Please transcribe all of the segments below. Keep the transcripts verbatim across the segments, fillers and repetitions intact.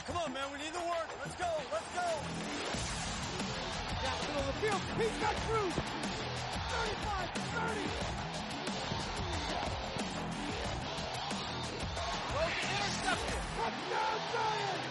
come on, man. We need the work. Let's go. Let's go. Down the middle of the field. He's got Cruz. thirty-five, thirty. Logan intercepted. Touchdown, Giants.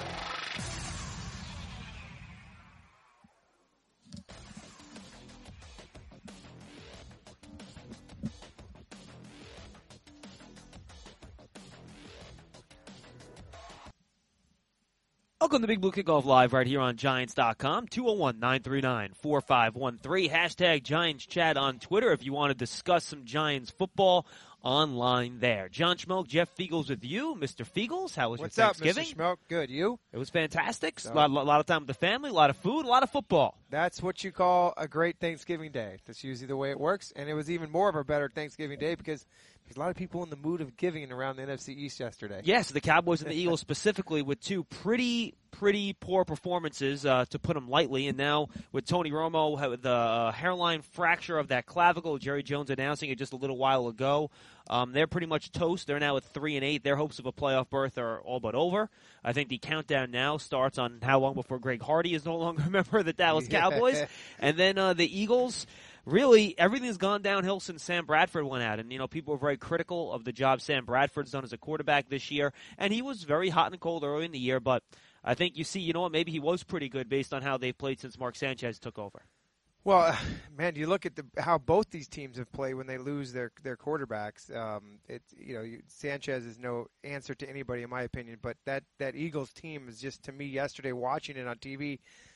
Welcome to Big Blue Kickoff Live right here on Giants dot com, two oh one, nine three nine, four five one three. Hashtag Giants Chat on Twitter if you want to discuss some Giants football online there. John Schmelk, Jeff Fiegels with you. Mister Fiegels, how was What's your up, Thanksgiving? Mister Schmelk? Good. You? It was fantastic. So, a, lot, a lot of time with the family, a lot of food, a lot of football. That's what you call a great Thanksgiving day. That's usually the way it works. And it was even more of a better Thanksgiving day because there's a lot of people in the mood of giving around the N F C East yesterday. Yes, the Cowboys and the Eagles specifically with two pretty, pretty poor performances, uh, to put them lightly. And now with Tony Romo with the uh, hairline fracture of that clavicle, Jerry Jones announcing it just a little while ago. Um, they're pretty much toast. They're now at three and eight. Their hopes of a playoff berth are all but over. I think the countdown now starts on how long before Greg Hardy is no longer a member of the Dallas Yeah. Cowboys. And then uh, the Eagles, really, everything's gone downhill since Sam Bradford went out. And, you know, people were very critical of the job Sam Bradford's done as a quarterback this year. And he was very hot and cold early in the year. But I think you see, you know what, maybe he was pretty good based on how they've played since Mark Sanchez took over. Well, man, you look at the, how both these teams have played when they lose their their quarterbacks. Um, it you know you, Sanchez is no answer to anybody in my opinion, but that, that Eagles team is just, to me yesterday watching it on T V.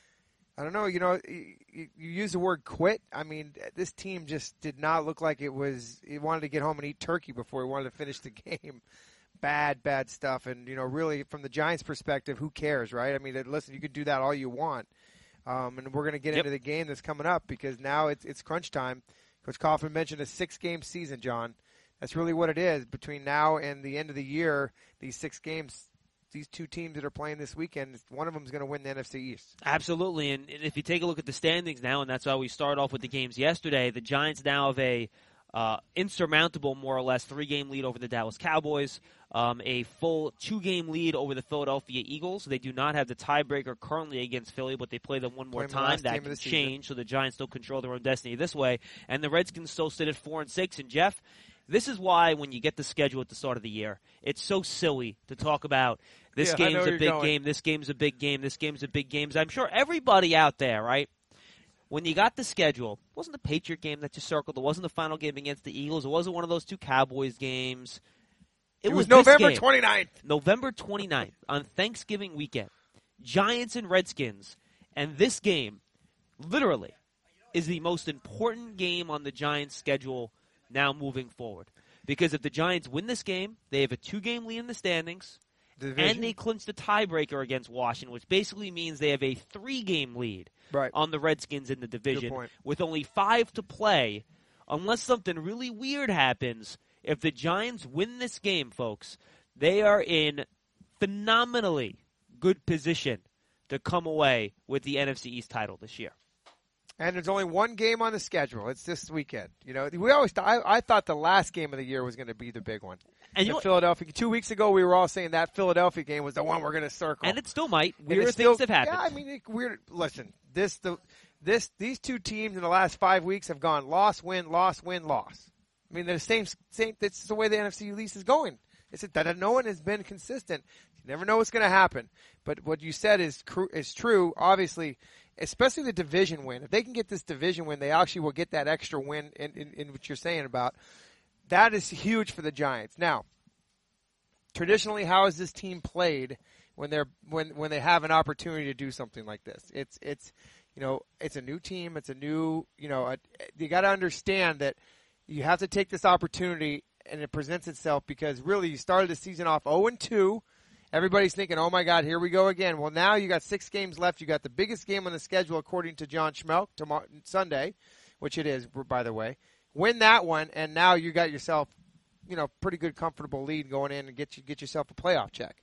I don't know, you know, you, you use the word quit. I mean, this team just did not look like it was. It wanted to get home and eat turkey before it wanted to finish the game. Bad, bad stuff. And you know, really, from the Giants' perspective, who cares, right? I mean, listen, you can do that all you want. Um, and we're going to get Yep. into the game that's coming up because now it's it's crunch time. Coach Coughlin mentioned a six-game season, John. That's really what it is. Between now and the end of the year, these six games, these two teams that are playing this weekend, one of them is going to win the N F C East. Absolutely. And if you take a look at the standings now, and that's why we start off with the games yesterday, the Giants now have a uh, insurmountable, more or less, three-game lead over the Dallas Cowboys, um, a full two-game lead over the Philadelphia Eagles. They do not have the tiebreaker currently against Philly, but they play them one more Play them the time. last That game of can the season. change, so the Giants still control their own destiny this way. And the Redskins still sit at four and six. And, Jeff, this is why when you get the schedule at the start of the year, it's so silly to talk about this Yeah, I know game's where a you're big going. game, this game's a big game, this game's a big game. I'm sure everybody out there, right, when you got the schedule, it wasn't the Patriot game that you circled. It wasn't the final game against the Eagles. It wasn't one of those two Cowboys games. It, It was this November game, twenty-ninth. November twenty-ninth on Thanksgiving weekend. Giants and Redskins. And this game, literally, is the most important game on the Giants' schedule now moving forward. Because if the Giants win this game, they have a two-game lead in the standings. Division. And they clinched the tiebreaker against Washington, which basically means they have a three-game lead Right. on the Redskins in the division point. with only five to play. Unless something really weird happens, if the Giants win this game, folks, they are in phenomenally good position to come away with the N F C East title this year. And there's only one game on the schedule. It's this weekend. You know, we always th- I, I thought the last game of the year was going to be the big one. And you The know what? Philadelphia. Two weeks ago, we were all saying that Philadelphia game was the one we're going to circle. And it still might. And Weird it's things still- have happened. Yeah, I mean, it, weird. Listen, this the this these two teams in the last five weeks have gone loss, win, loss, win, loss. I mean, they're the same. Same. That's the way the N F C East is going. It's that no one has been consistent. You never know what's going to happen. But what you said is cr- is true. Obviously, especially the division win. If they can get this division win, they actually will get that extra win in, in, in what you're saying about. That is huge for the Giants. Now, traditionally, how has this team played when they're when when they have an opportunity to do something like this? It's it's you know it's a new team. It's a new you know a, you got to understand that you have to take this opportunity and it presents itself because really you started the season off oh and two. Everybody's thinking, oh my God, here we go again. Well, now you got six games left. You got the biggest game on the schedule according to John Schmelk tomorrow Sunday, which it is by the way. Win that one, and now you got yourself, you know, pretty good, comfortable lead going in and get you get yourself a playoff check.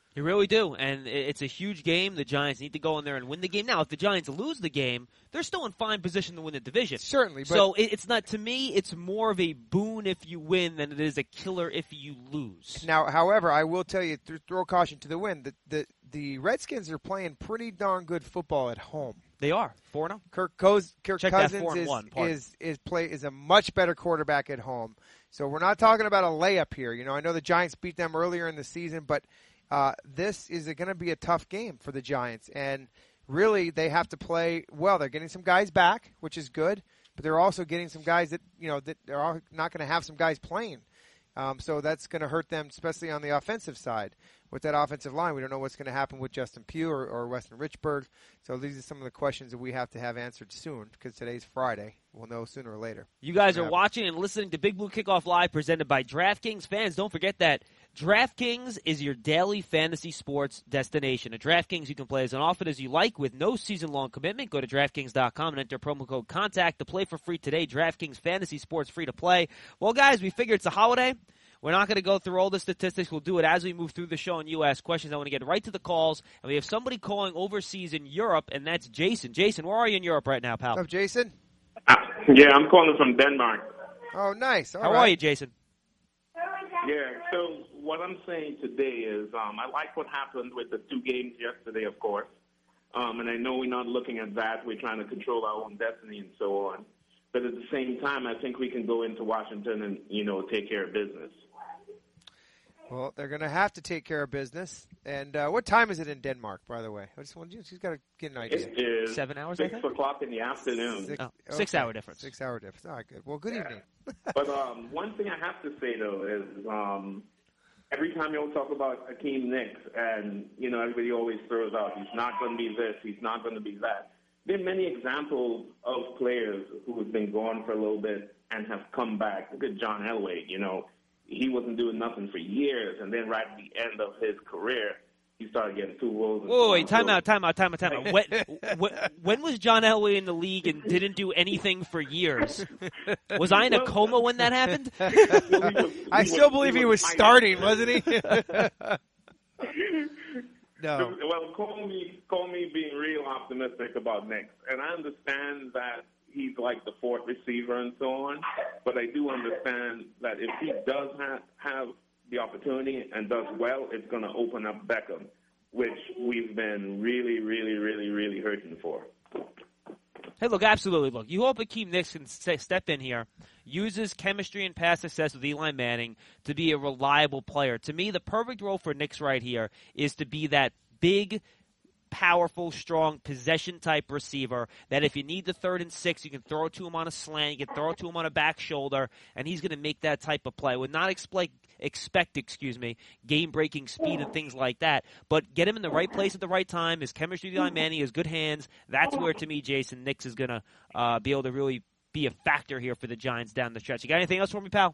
You really do, and it's a huge game. The Giants need to go in there and win the game. Now, if the Giants lose the game, they're still in fine position to win the division. Certainly. But so it's not, to me, it's more of a boon if you win than it is a killer if you lose. Now, however, I will tell you, th- throw caution to the wind, the, the, the Redskins are playing pretty darn good football at home. They are four and zero. Kirk, Coz- Kirk Check that Cousins four and is, one, is is play is a much better quarterback at home. So we're not talking about a layup here. You know, I know the Giants beat them earlier in the season, but uh, this is going to be a tough game for the Giants. And really, they have to play well. They're getting some guys back, which is good, but they're also getting some guys that you know that are not going to have some guys playing. Um, so that's going to hurt them, especially on the offensive side. With that offensive line, we don't know what's going to happen with Justin Pugh or, or Weston Richburg. So these are some of the questions that we have to have answered soon because today's Friday. We'll know sooner or later. You guys are Yeah. watching and listening to Big Blue Kickoff Live presented by DraftKings. Fans, don't forget that DraftKings is your daily fantasy sports destination. At DraftKings, you can play as often as you like with no season-long commitment. Go to DraftKings dot com and enter promo code CONTACT to play for free today. DraftKings Fantasy Sports free to play. Well, guys, we figure it's a holiday. We're not going to go through all the statistics. We'll do it as we move through the show and you ask questions. I want to get right to the calls. And we have somebody calling overseas in Europe, and that's Jason. Jason, where are you in Europe right now, pal? What's up, Jason? Uh, yeah, I'm calling from Denmark. Oh, nice. All How right. are you, Jason? Yeah, so what I'm saying today is um, I like what happened with the two games yesterday, of course. Um, and I know we're not looking at that. We're trying to control our own destiny and so on. But at the same time, I think we can go into Washington and, you know, take care of business. Well, they're going to have to take care of business. And uh, what time is it in Denmark, by the way? I just want you. She's got to get an idea. It is Seven hours, I six think? o'clock in the afternoon. Six, Oh, six-hour difference. Six-hour difference. All right, good. Well, good evening. But um, one thing I have to say, though, is um, every time you talk about Akeem Nicks, and, you know, everybody always throws out, he's not going to be this, he's not going to be that. There are many examples of players who have been gone for a little bit and have come back. Look at John Elway, you know. He wasn't doing nothing for years, and then right at the end of his career, he started getting two roles. Whoa, wait, time out, time out, time out, time out. When, when, when was John Elway in the league and didn't do anything for years? Was I in a coma when that happened? Well, he was- he I was- still believe he was fighting. starting, wasn't he? No. Well, call me, call me being real optimistic about Nicks, and I understand that he's like the fourth receiver and so on, but I do understand that if he does have, have the opportunity and does well, it's going to open up Beckham, which we've been really, really, really, really hurting for. Hey, look, absolutely. Look, you hope Akeem Nicks can st- step in here, uses chemistry and past success with Eli Manning to be a reliable player. To me, the perfect role for Nicks right here is to be that big, powerful, strong, possession-type receiver that if you need the third and six, you can throw it to him on a slant, you can throw it to him on a back shoulder, and he's going to make that type of play. Would not expect, expect, excuse me, game-breaking speed and things like that, but get him in the right place at the right time. His chemistry with Eli Manning, his good hands, that's where, to me, Jason Nicks is going to uh, be able to really be a factor here for the Giants down the stretch. You got anything else for me, pal?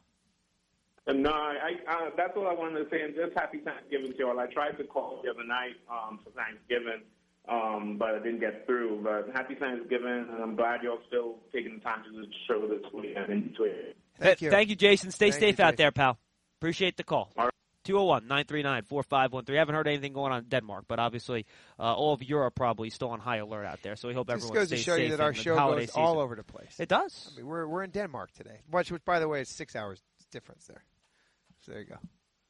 And no, I, uh, that's all I wanted to say. And just happy Thanksgiving to you all. I tried to call the other night um, for Thanksgiving, um, but I didn't get through. But happy Thanksgiving, and I'm glad you're still taking the time to do the show this week and into it. Thank you. Thank you, Jason. Stay Thank safe you, out Jason. there, pal. Appreciate the call. All right. two oh one, nine three nine, four five one three. I haven't heard anything going on in Denmark, but obviously uh, all of Europe probably still on high alert out there. So we hope This everyone goes to stays show you safe that our in the show holiday goes season. all over the place. It does. I mean, we're we're in Denmark today, which, which by the way, is six hours difference there. So there you go.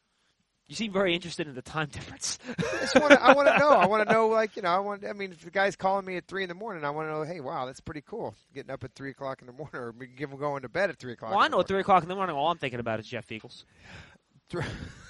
You seem very interested in the time difference. I just want to. I want to know. I want to know. Like you know. I want. I mean, if the guy's calling me at three in the morning, I want to know. Hey, wow, that's pretty cool. Getting up at three o'clock in the morning, or give him going to bed at three o'clock. Well, I in know the at three o'clock in the morning, all I'm thinking about is Jeff Eagles. morning.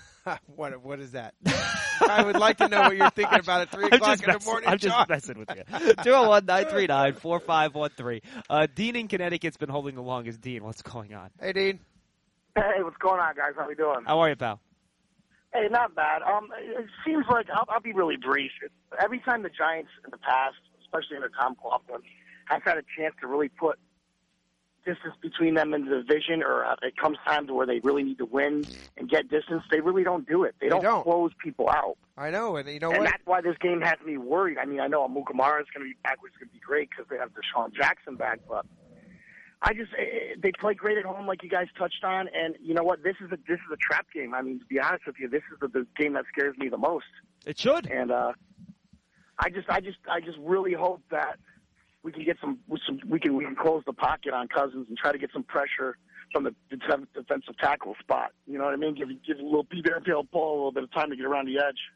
what what is that? I would like to know what you're thinking about at three I'm o'clock just in the messing, morning. I'm just John. messing with you. two oh one, nine three nine, four five one three. Uh, Dean in Connecticut's been holding the longest. Dean, what's going on? Hey, Dean. Hey, what's going on, guys? How we doing? How are you, pal? Hey, not bad. Um, it seems like I'll, I'll be really brief. Every time the Giants in the past, especially under Tom Coughlin, have had a chance to really put distance between them in the division, or uh, it comes time to where they really need to win and get distance, they really don't do it. They, They don't, don't. close people out. I know, and you know and what? that's why this game has me worried. I mean, I know Amukamara is going to be back, which is going to be great because they have Deshaun Jackson back, but I just they play great at home, like you guys touched on, and you know what? This is a this is a trap game. I mean, to be honest with you, this is the, the game that scares me the most. It should. And uh, I just I just I just really hope that we can get some, some we can we can close the pocket on Cousins and try to get some pressure from the defensive tackle spot. You know what I mean? Give give a little P. Beartail Paul a little bit of time to get around the edge.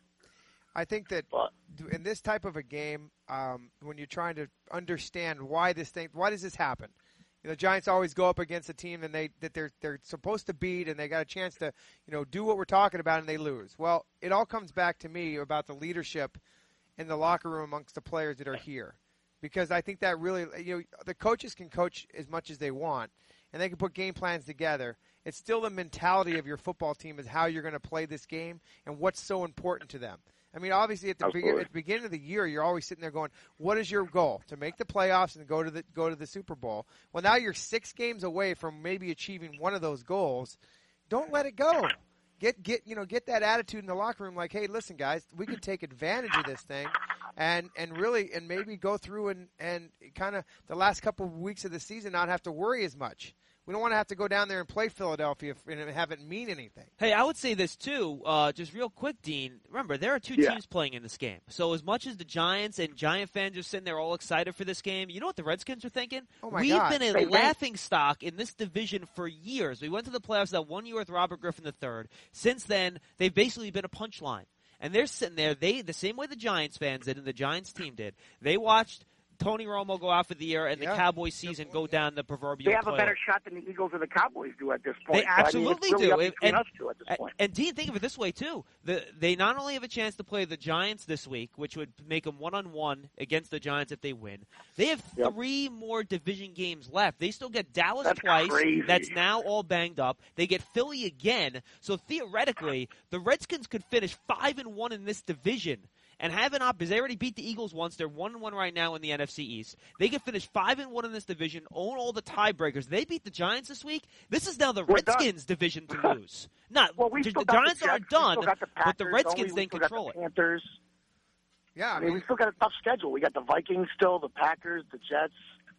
I think that but, in this type of a game, um, when you're trying to understand why this thing, why does this happen? You know, the Giants always go up against a team and they that they're they're supposed to beat, and they got a chance to, you know, do what we're talking about, and they lose. Well, it all comes back to me about the leadership in the locker room amongst the players that are here, because I think that really, you know, the coaches can coach as much as they want, and they can put game plans together. It's still the mentality of your football team is how you're going to play this game and what's so important to them. I mean, obviously, at the, be- at the beginning of the year, you're always sitting there going, "What is your goal? To make the playoffs and go to the go to the Super Bowl." Well, now you're six games away from maybe achieving one of those goals. Don't let it go. Get get you know get that attitude in the locker room, like, "Hey, listen, guys, we can take advantage of this thing, and and really and maybe go through and and kind of the last couple of weeks of the season not have to worry as much." We don't want to have to go down there and play Philadelphia and have it mean anything. Hey, I would say this, too, uh, just real quick, Dean. Remember, there are two yeah. teams playing in this game. So as much as the Giants and Giant fans are sitting there all excited for this game, you know what the Redskins are thinking? Oh, my We've God. been a Hey, laughing stock in this division for years. We went to the playoffs that one year with Robert Griffin the third. Since then, they've basically been a punchline. And they're sitting there, they the same way the Giants fans did and the Giants team did. They watched Tony Romo go out for the year and yeah. the Cowboys season go down the proverbial They have toilet. a better shot than the Eagles or the Cowboys do at this point. They absolutely so I mean, it's really do. up between And, us two at this point. and Dean, think of it this way, too. The, they not only have a chance to play the Giants this week, which would make them one-on-one against the Giants if they win. They have Yep. three more division games left. They still get Dallas That's twice. crazy. That's now all banged up. They get Philly again. So theoretically, the Redskins could finish five and one in this division. And have an op because they already beat the Eagles once. They're one and one right now in the N F C East. They can finish five and one in this division, own all the tiebreakers. They beat the Giants this week. This is now the We're Redskins done. division to lose. Not well, we the still got Giants the Jets, aren't we done, still got the Packers, but the Redskins only, they we still control got the it. Panthers. Yeah, I I mean, mean, we still got a tough schedule. We got the Vikings still, the Packers, the Jets,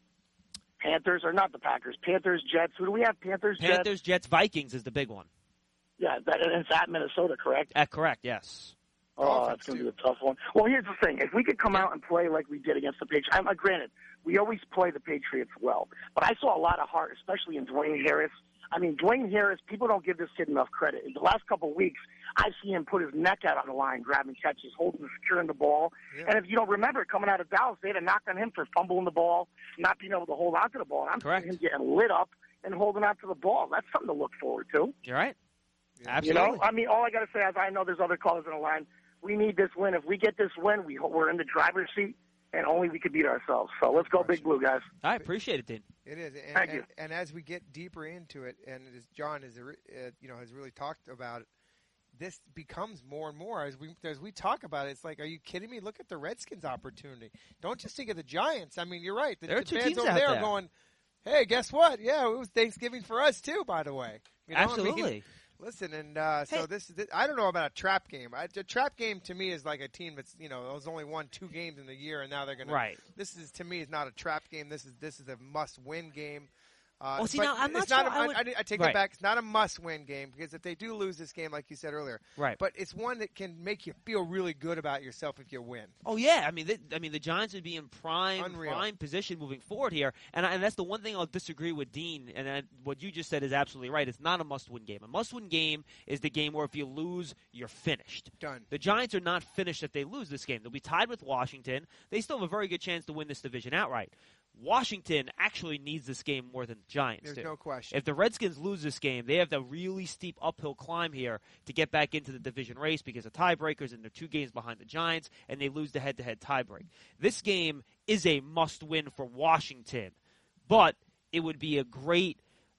Panthers, or not the Packers, Panthers, Jets. Who do we have? Panthers, Jets. Panthers, Jets, Vikings is the big one. Yeah, that, and it's at Minnesota, correct? Uh, correct. Yes. Oh, Dolphins, that's going to too. be a tough one. Well, here's the thing. If we could come out and play like we did against the Patriots, I'm, uh, granted, we always play the Patriots well, but I saw a lot of heart, especially in Dwayne Harris. I mean, Dwayne Harris, people don't give this kid enough credit. In the last couple of weeks, I've seen him put his neck out on the line, grabbing catches, holding and securing the ball. Yeah. And if you don't remember, coming out of Dallas, they had a knock on him for fumbling the ball, not being able to hold on to the ball. And I'm Correct. seeing him getting lit up and holding on to the ball. That's something to look forward to. You're right. You Absolutely. know, I mean, all I got to say is I know there's other callers on the line. We need this win. If we get this win, we we're in the driver's seat, and only we could beat ourselves. So let's go, Big Blue, guys. I appreciate it, Dean. it is. And, Thank and, you. and as we get deeper into it, and as John has, uh, you know, has really talked about it, this becomes more and more as we as we talk about it. It's like, are you kidding me? Look at the Redskins' opportunity. Don't just think of the Giants. I mean, you're right. The, There are the two fans teams over out there there. are going, "Hey, guess what? Yeah, it was Thanksgiving for us too." By the way, you know, I mean, Absolutely. listen, and uh, so Hey. this, this, I don't know about a trap game. I, a trap game to me is like a team that's, you know, has only won two games in the year, and now they're going to. Right. This is to me is not a trap game. This is this is a must-win game. Uh, Well, see, but now, I'm not it's not sure a, I would- I, I take Right. it back. It's not a must-win game because if they do lose this game, like you said earlier, Right. But it's one that can make you feel really good about yourself if you win. Oh yeah, I mean, they, I mean, the Giants would be in prime, Unreal. prime position moving forward here, and I, and that's the one thing I'll disagree with Dean. And I, what you just said is absolutely right. It's not a must-win game. A must-win game is the game where if you lose, you're finished. Done. The Giants are not finished if they lose this game. They'll be tied with Washington. They still have a very good chance to win this division outright. Washington actually needs this game more than the Giants There's do. no question. If the Redskins lose this game, they have the really steep uphill climb here to get back into the division race because of tiebreakers, and they're two games behind the Giants, and they lose the head-to-head tiebreak. This game is a must-win for Washington, but it would be a great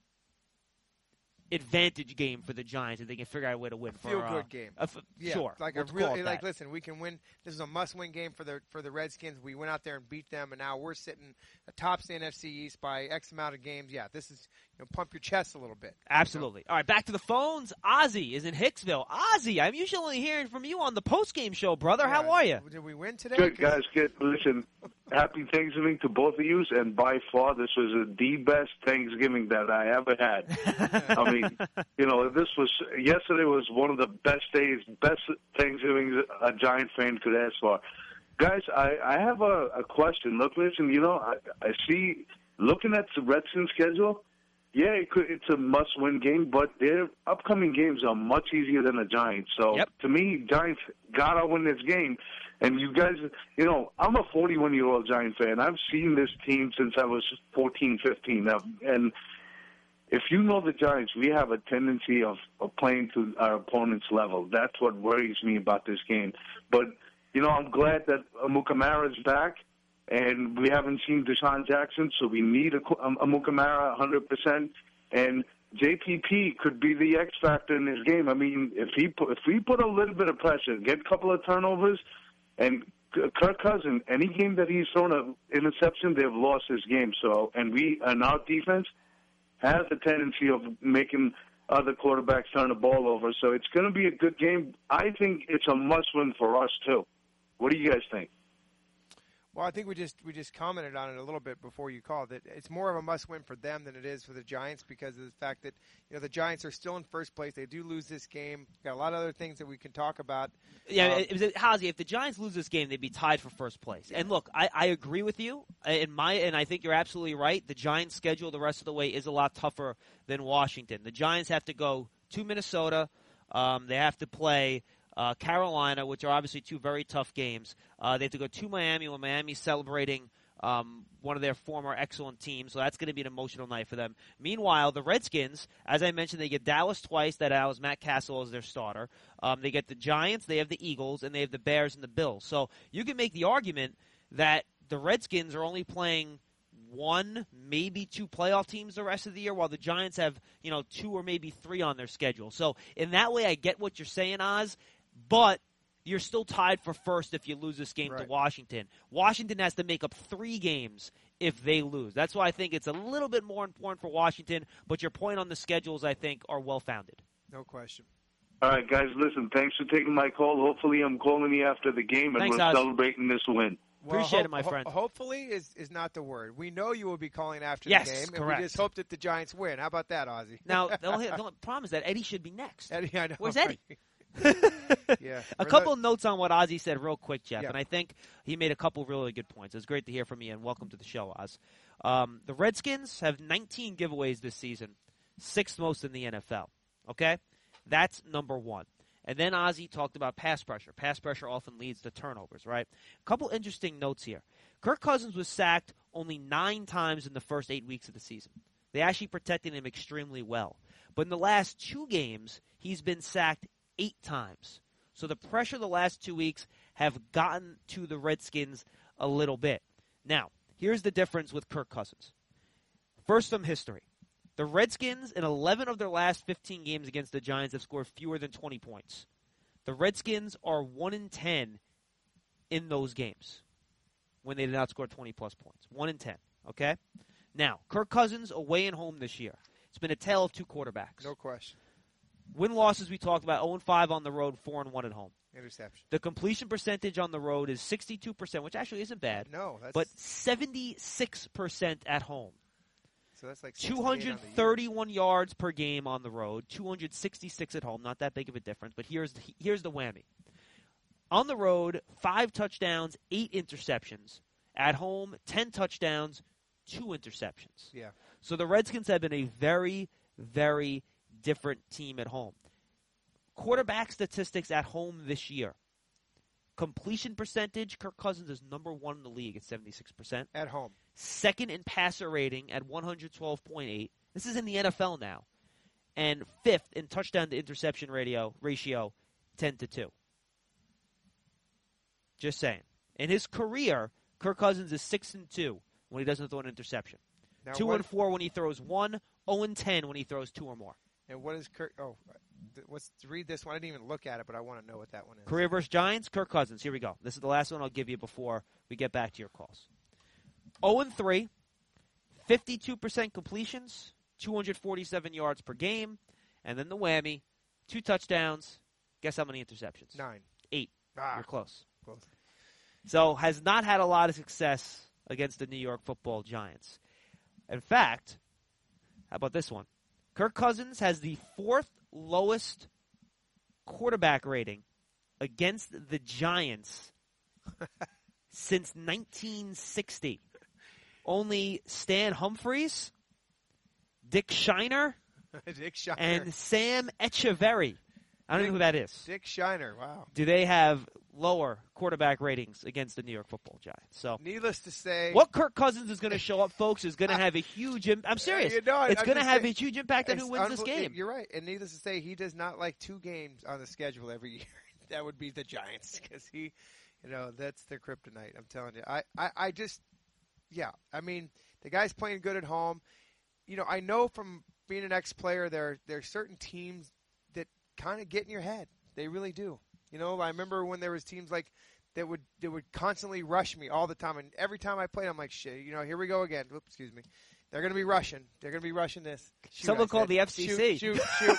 advantage game for the Giants if they can figure out a way to win. Feel for, good uh, game. a f- Yeah, sure. like Let's a call really it like. that. Listen, we can win. This is a must-win game for the for the Redskins. We went out there and beat them, and now we're sitting atop the N F C East by X amount of games. Yeah, this is, you know, pump your chest a little bit. Absolutely. All right, back to the phones. Ozzy is in Hicksville. Ozzy, I'm usually only hearing from you on the post-game show, brother. How Yeah. are you? Did we win today? Good, guys. Good. Listen, happy Thanksgiving to both of you, and by far this was the best Thanksgiving that I ever had. I mean, you know, this was yesterday was one of the best days, best Thanksgivings a Giant fan could ask for. Guys, I, I have a, a question. Look, listen, you know, I, I see, looking at the Redskins schedule, yeah, it could, it's a must-win game, but their upcoming games are much easier than the Giants. So, yep. to me, Giants got to win this game. And you guys, you know, I'm a forty-one-year-old Giant fan. I've seen this team since I was fourteen, fifteen. And if you know the Giants, we have a tendency of, of playing to our opponent's level. That's what worries me about this game. But, you know, I'm glad that Amukamara's back. And we haven't seen Deshaun Jackson, so we need a, a Mukamara one hundred percent. And J P P could be the X factor in this game. I mean, if he put, if we put a little bit of pressure, get a couple of turnovers, and Kirk Cousins, any game that he's thrown an interception, they've lost this game. So, and we and our defense has a tendency of making other quarterbacks turn the ball over. So it's going to be a good game. I think it's a must-win for us too. What do you guys think? Well, I think we just we just commented on it a little bit before you called it. It's more of a must-win for them than it is for the Giants because of the fact that you know the Giants are still in first place. They do lose this game. Got a lot of other things that we can talk about. Yeah, um, it was Hazy. If the Giants lose this game, they'd be tied for first place. And look, I, I agree with you. In my and I think you're absolutely right. The Giants' schedule the rest of the way is a lot tougher than Washington. The Giants have to go to Minnesota. Um, they have to play. Uh, Carolina, which are obviously two very tough games. Uh, they have to go to Miami when Miami's celebrating um, one of their former excellent teams, so that's going to be an emotional night for them. Meanwhile, the Redskins, as I mentioned, they get Dallas twice. That allows Matt Castle as their starter. Um, they get the Giants, they have the Eagles, and they have the Bears and the Bills. So you can make the argument that the Redskins are only playing one, maybe two playoff teams the rest of the year, while the Giants have, you know, two or maybe three on their schedule. So in that way, I get what you're saying, Oz. But you're still tied for first if you lose this game right. to Washington. Washington has to make up three games if they lose. That's why I think it's a little bit more important for Washington. But your point on the schedules, I think, are well-founded. No question. All right, guys, listen, thanks for taking my call. Hopefully I'm calling you after the game, and Thanks, we're Oz. celebrating this win. Well, Appreciate ho- it, my friend. Ho- hopefully is, is not the word. We know you will be calling after yes, the game, correct. and we just hope that the Giants win. How about that, Ozzy? Now, the only, the only problem is that Eddie should be next. Eddie, I know. Where's Eddie? yeah. A couple notes on what Ozzy said real quick, Jeff, yeah. and I think he made a couple really good points. It's great to hear from you, and welcome to the show, Oz. Um, the Redskins have nineteen giveaways this season, sixth most in the N F L. Okay? That's number one. And then Ozzy talked about pass pressure. Pass pressure often leads to turnovers, right? A couple interesting notes here. Kirk Cousins was sacked only nine times in the first eight weeks of the season. They actually protected him extremely well. But in the last two games, he's been sacked eight times. So the pressure the last two weeks have gotten to the Redskins a little bit. Now, here's the difference with Kirk Cousins. First, some history. The Redskins, in eleven of their last fifteen games against the Giants, have scored fewer than twenty points. The Redskins are one in ten in those games when they did not score twenty-plus points. one in ten, okay? Now, Kirk Cousins away and home this year. It's been a tale of two quarterbacks. No question. Win-losses we talked about, oh and five on the road, four and one at home. Interception. The completion percentage on the road is sixty-two percent, which actually isn't bad. No, that's but seventy-six percent at home. So that's like two hundred thirty-one yards per game on the road, two hundred sixty-six at home. Not that big of a difference, but here's here's the whammy. On the road, five touchdowns, eight interceptions. At home, ten touchdowns, two interceptions. Yeah. So the Redskins have been a very, very different team at home. Quarterback statistics at home this year. Completion percentage, Kirk Cousins is number one in the league at seventy-six percent. At home. Second in passer rating at one twelve point eight. This is in the N F L now. And fifth in touchdown to interception ratio, ratio ten to two. Just saying. In his career, Kirk Cousins is six and two when he doesn't throw an interception. Now two what, and four when he throws one, zero and ten when he throws two or more. And what is Kirk? Oh, let's read this one. I didn't even look at it, but I want to know what that one is. Career versus Giants, Kirk Cousins. Here we go. This is the last one I'll give you before we get back to your calls. zero and three, fifty-two percent completions, two hundred forty-seven yards per game, and then the whammy, two touchdowns. Guess how many interceptions? Nine. Eight. Ah, You're close. close. So has not had a lot of success against the New York Football Giants. In fact, how about this one? Kirk Cousins has the fourth lowest quarterback rating against the Giants since nineteen sixty. Only Stan Humphries, Dick Shiner, Dick Shiner. and Sam Echeverry. I don't Dick, know who that is. Dick Shiner, wow. Do they have lower quarterback ratings against the New York Football Giants? So, needless to say, what Kirk Cousins is going to show up, folks, is going to have a huge impact. I'm serious. You know, it's I'm going to just have saying, a huge impact on who wins this unbel- game. You're right. And needless to say, he does not like two games on the schedule every year. That would be the Giants because he, you know, that's their kryptonite. I'm telling you. I, I, I just, yeah. I mean, the guy's playing good at home. You know, I know from being an ex-player, there there are certain teams that kind of get in your head. They really do. You know, I remember when there was teams like that would that would constantly rush me all the time, and every time I played, I'm like, shit. You know, here we go again. Oops, excuse me. They're going to be rushing. They're going to be rushing this. Shoot, Someone I called said. the F C C. Shoot, shoot, shoot.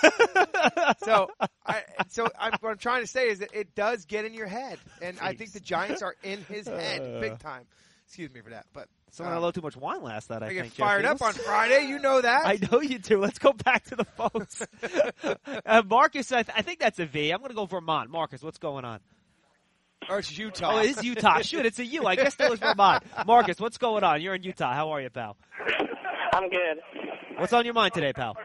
so, I, so I'm, what I'm trying to say is that it does get in your head, and I think the Giants are in his head big time. Excuse me for that, but Someone uh, had a little too much wine last night, I, I think. get fired Jeff up on Eagles. Friday. You know that. I know you do. Let's go back to the phones. uh, Marcus, I, th- I think that's a V. I'm going to go Vermont. Marcus, what's going on? Or it's Utah. Oh, it is Utah. Shoot, it's a U. I guess that was Vermont. Marcus, what's going on? You're in Utah. How are you, pal? I'm good. What's on your mind today, pal?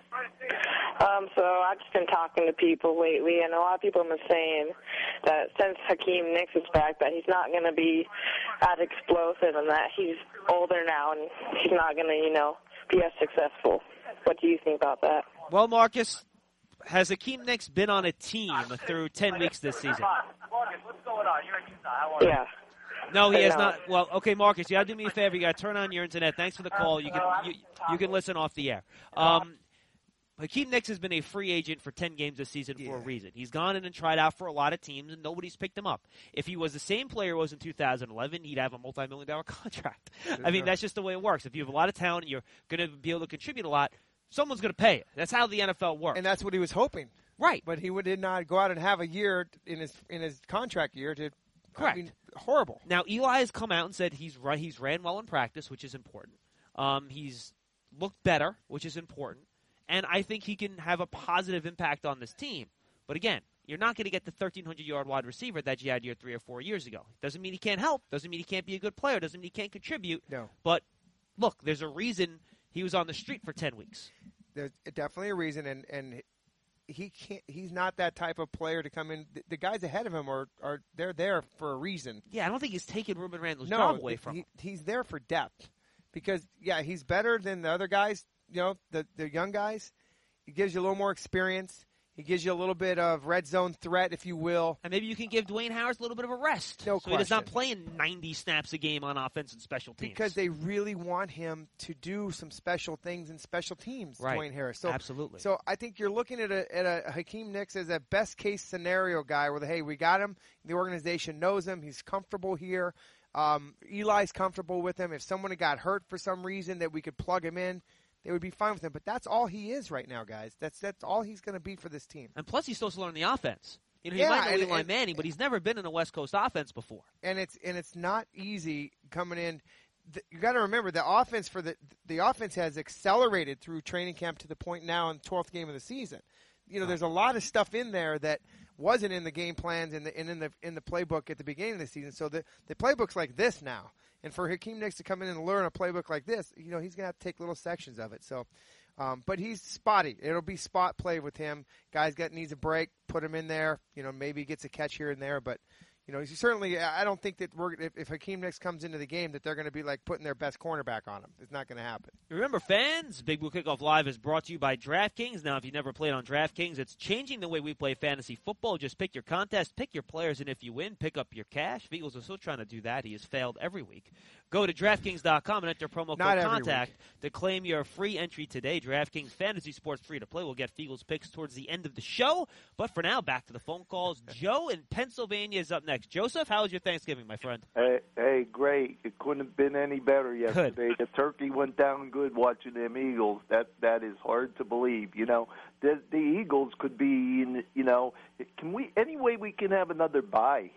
Um, so I've just been talking to people lately, and a lot of people have been saying that since Hakeem Nicks is back, that he's not going to be as explosive and that he's older now and he's not going to, you know, be as successful. What do you think about that? Well, Marcus, has Hakeem Nicks been on a team through ten weeks this season? Marcus, what's going on? You're in Utah. How are you? Yeah. No, he has No. not. Well, okay, Marcus, you got to do me a favor. You got to turn on your internet. Thanks for the call. You can you, you can listen off the air. Um, Hakeem Nicks has been a free agent for ten games this season for a Yeah. reason. He's gone in and tried out for a lot of teams, and nobody's picked him up. If he was the same player he was in two thousand eleven, he'd have a multi-million dollar contract. I mean, that's just the way it works. If you have a lot of talent and you're going to be able to contribute a lot, someone's going to pay it. That's how the N F L works. and that's what he was hoping. right. But he would, did not go out and have a year in his in his contract year to. Correct. I mean, horrible. Now, Eli has come out and said he's right. He's ran well in practice, which is important. Um, he's looked better, which is important. And I think he can have a positive impact on this team. But again, you're not going to get the thirteen hundred yard wide receiver that you had here three or four years ago. Doesn't mean he can't help. Doesn't mean he can't be a good player. Doesn't mean he can't contribute. No. But look, there's a reason he was on the street for ten weeks. There's definitely a reason, and, and he can't. He's not that type of player to come in. The, the guys ahead of him are, are they're there for a reason. Yeah, I don't think he's taking Ruben Randall's No, job away from he, him. he's there for depth because yeah, he's better than the other guys. You know, the the young guys. He gives you a little more experience. He gives you a little bit of red zone threat, if you will. And maybe you can give Dwayne Harris a little bit of a rest. No so he does not question. play ninety snaps a game on offense and special teams. Because they really want him to do some special things in special teams, Right. Dwayne Harris. So, Absolutely. So I think you're looking at a, at a Hakeem Nicks as a best case scenario guy where, hey, we got him. The organization knows him. He's comfortable here. Um, Eli's comfortable with him. If someone got hurt for some reason that we could plug him in, they would be fine with him. But that's all he is right now, guys. That's that's all he's going to be for this team. And plus, he's supposed to learn the offense. You know, he Yeah, might know and- Eli and- Manning, but he's never been in a West Coast offense before. And it's and it's not easy coming in. The, you got to remember the offense for the the offense has accelerated through training camp to the point now in the twelfth game of the season. You know, there's a lot of stuff in there that wasn't in the game plans and, the, and in the in the playbook at the beginning of the season. So the the playbook's like this now. And for Hakeem Nicks to come in and learn a playbook like this, you know, he's going to have to take little sections of it. So, um, but he's spotty. It'll be spot play with him. Guys got needs a break, put him in there. You know, maybe he gets a catch here and there, but. You know, he's certainly. I don't think that we're if, if Hakeem Nicks comes into the game that they're going to be like putting their best cornerback on him. It's not going to happen. Remember, fans, Big Blue Kickoff Live is brought to you by DraftKings. Now, if you've never played on DraftKings, it's changing the way we play fantasy football. Just pick your contest, pick your players, and if you win, pick up your cash. Eagles are still trying to do that. He has failed every week. Go to DraftKings dot com and enter promo Not code every CONTACT to claim your free entry today. DraftKings Fantasy Sports free to play. We'll get Eagles picks towards the end of the show. But for now, back to the phone calls. Joe in Pennsylvania is up next. Joseph, how was your Thanksgiving, my friend? Hey, hey, great. It couldn't have been any better yesterday. The turkey went down good watching them Eagles. That that is hard to believe. You know, the the Eagles could be, in, you know, can we any way we can have another bye?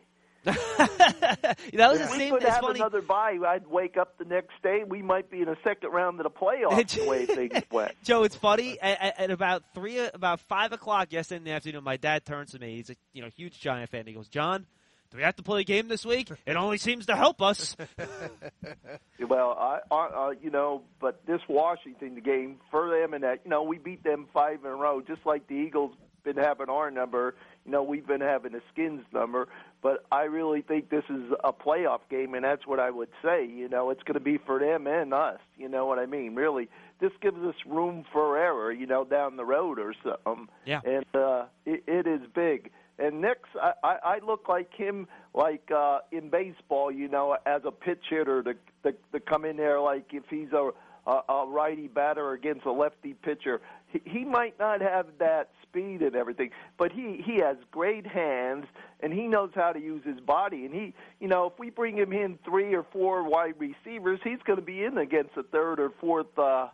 that was if the we same. could It's have funny. another bye, I'd wake up the next day. We might be in a second round of the playoffs the way things went. Joe, it's funny. At, at about three, about five o'clock yesterday in the afternoon, my dad turns to me. He's a you know huge Giant fan. He goes, "John, do we have to play a game this week? It only seems to help us." Well, I, I, uh, you know, but this Washington game for them, and that you know, we beat them five in a row, just like the Eagles been having our number. You know, we've been having the Skins number, but I really think this is a playoff game, and that's what I would say. You know, it's going to be for them and us. You know what I mean? Really, this gives us room for error. You know, down the road or something. Yeah. And uh, it, it is big. And Nix, I, I, I look like him, like uh, in baseball. You know, as a pitch hitter to to, to come in there, like if he's a a, a righty batter against a lefty pitcher. He, he might not have that speed and everything, but he, he has great hands, and he knows how to use his body. And he, you know, if we bring him in three or four wide receivers, he's going to be in against a third or fourth uh,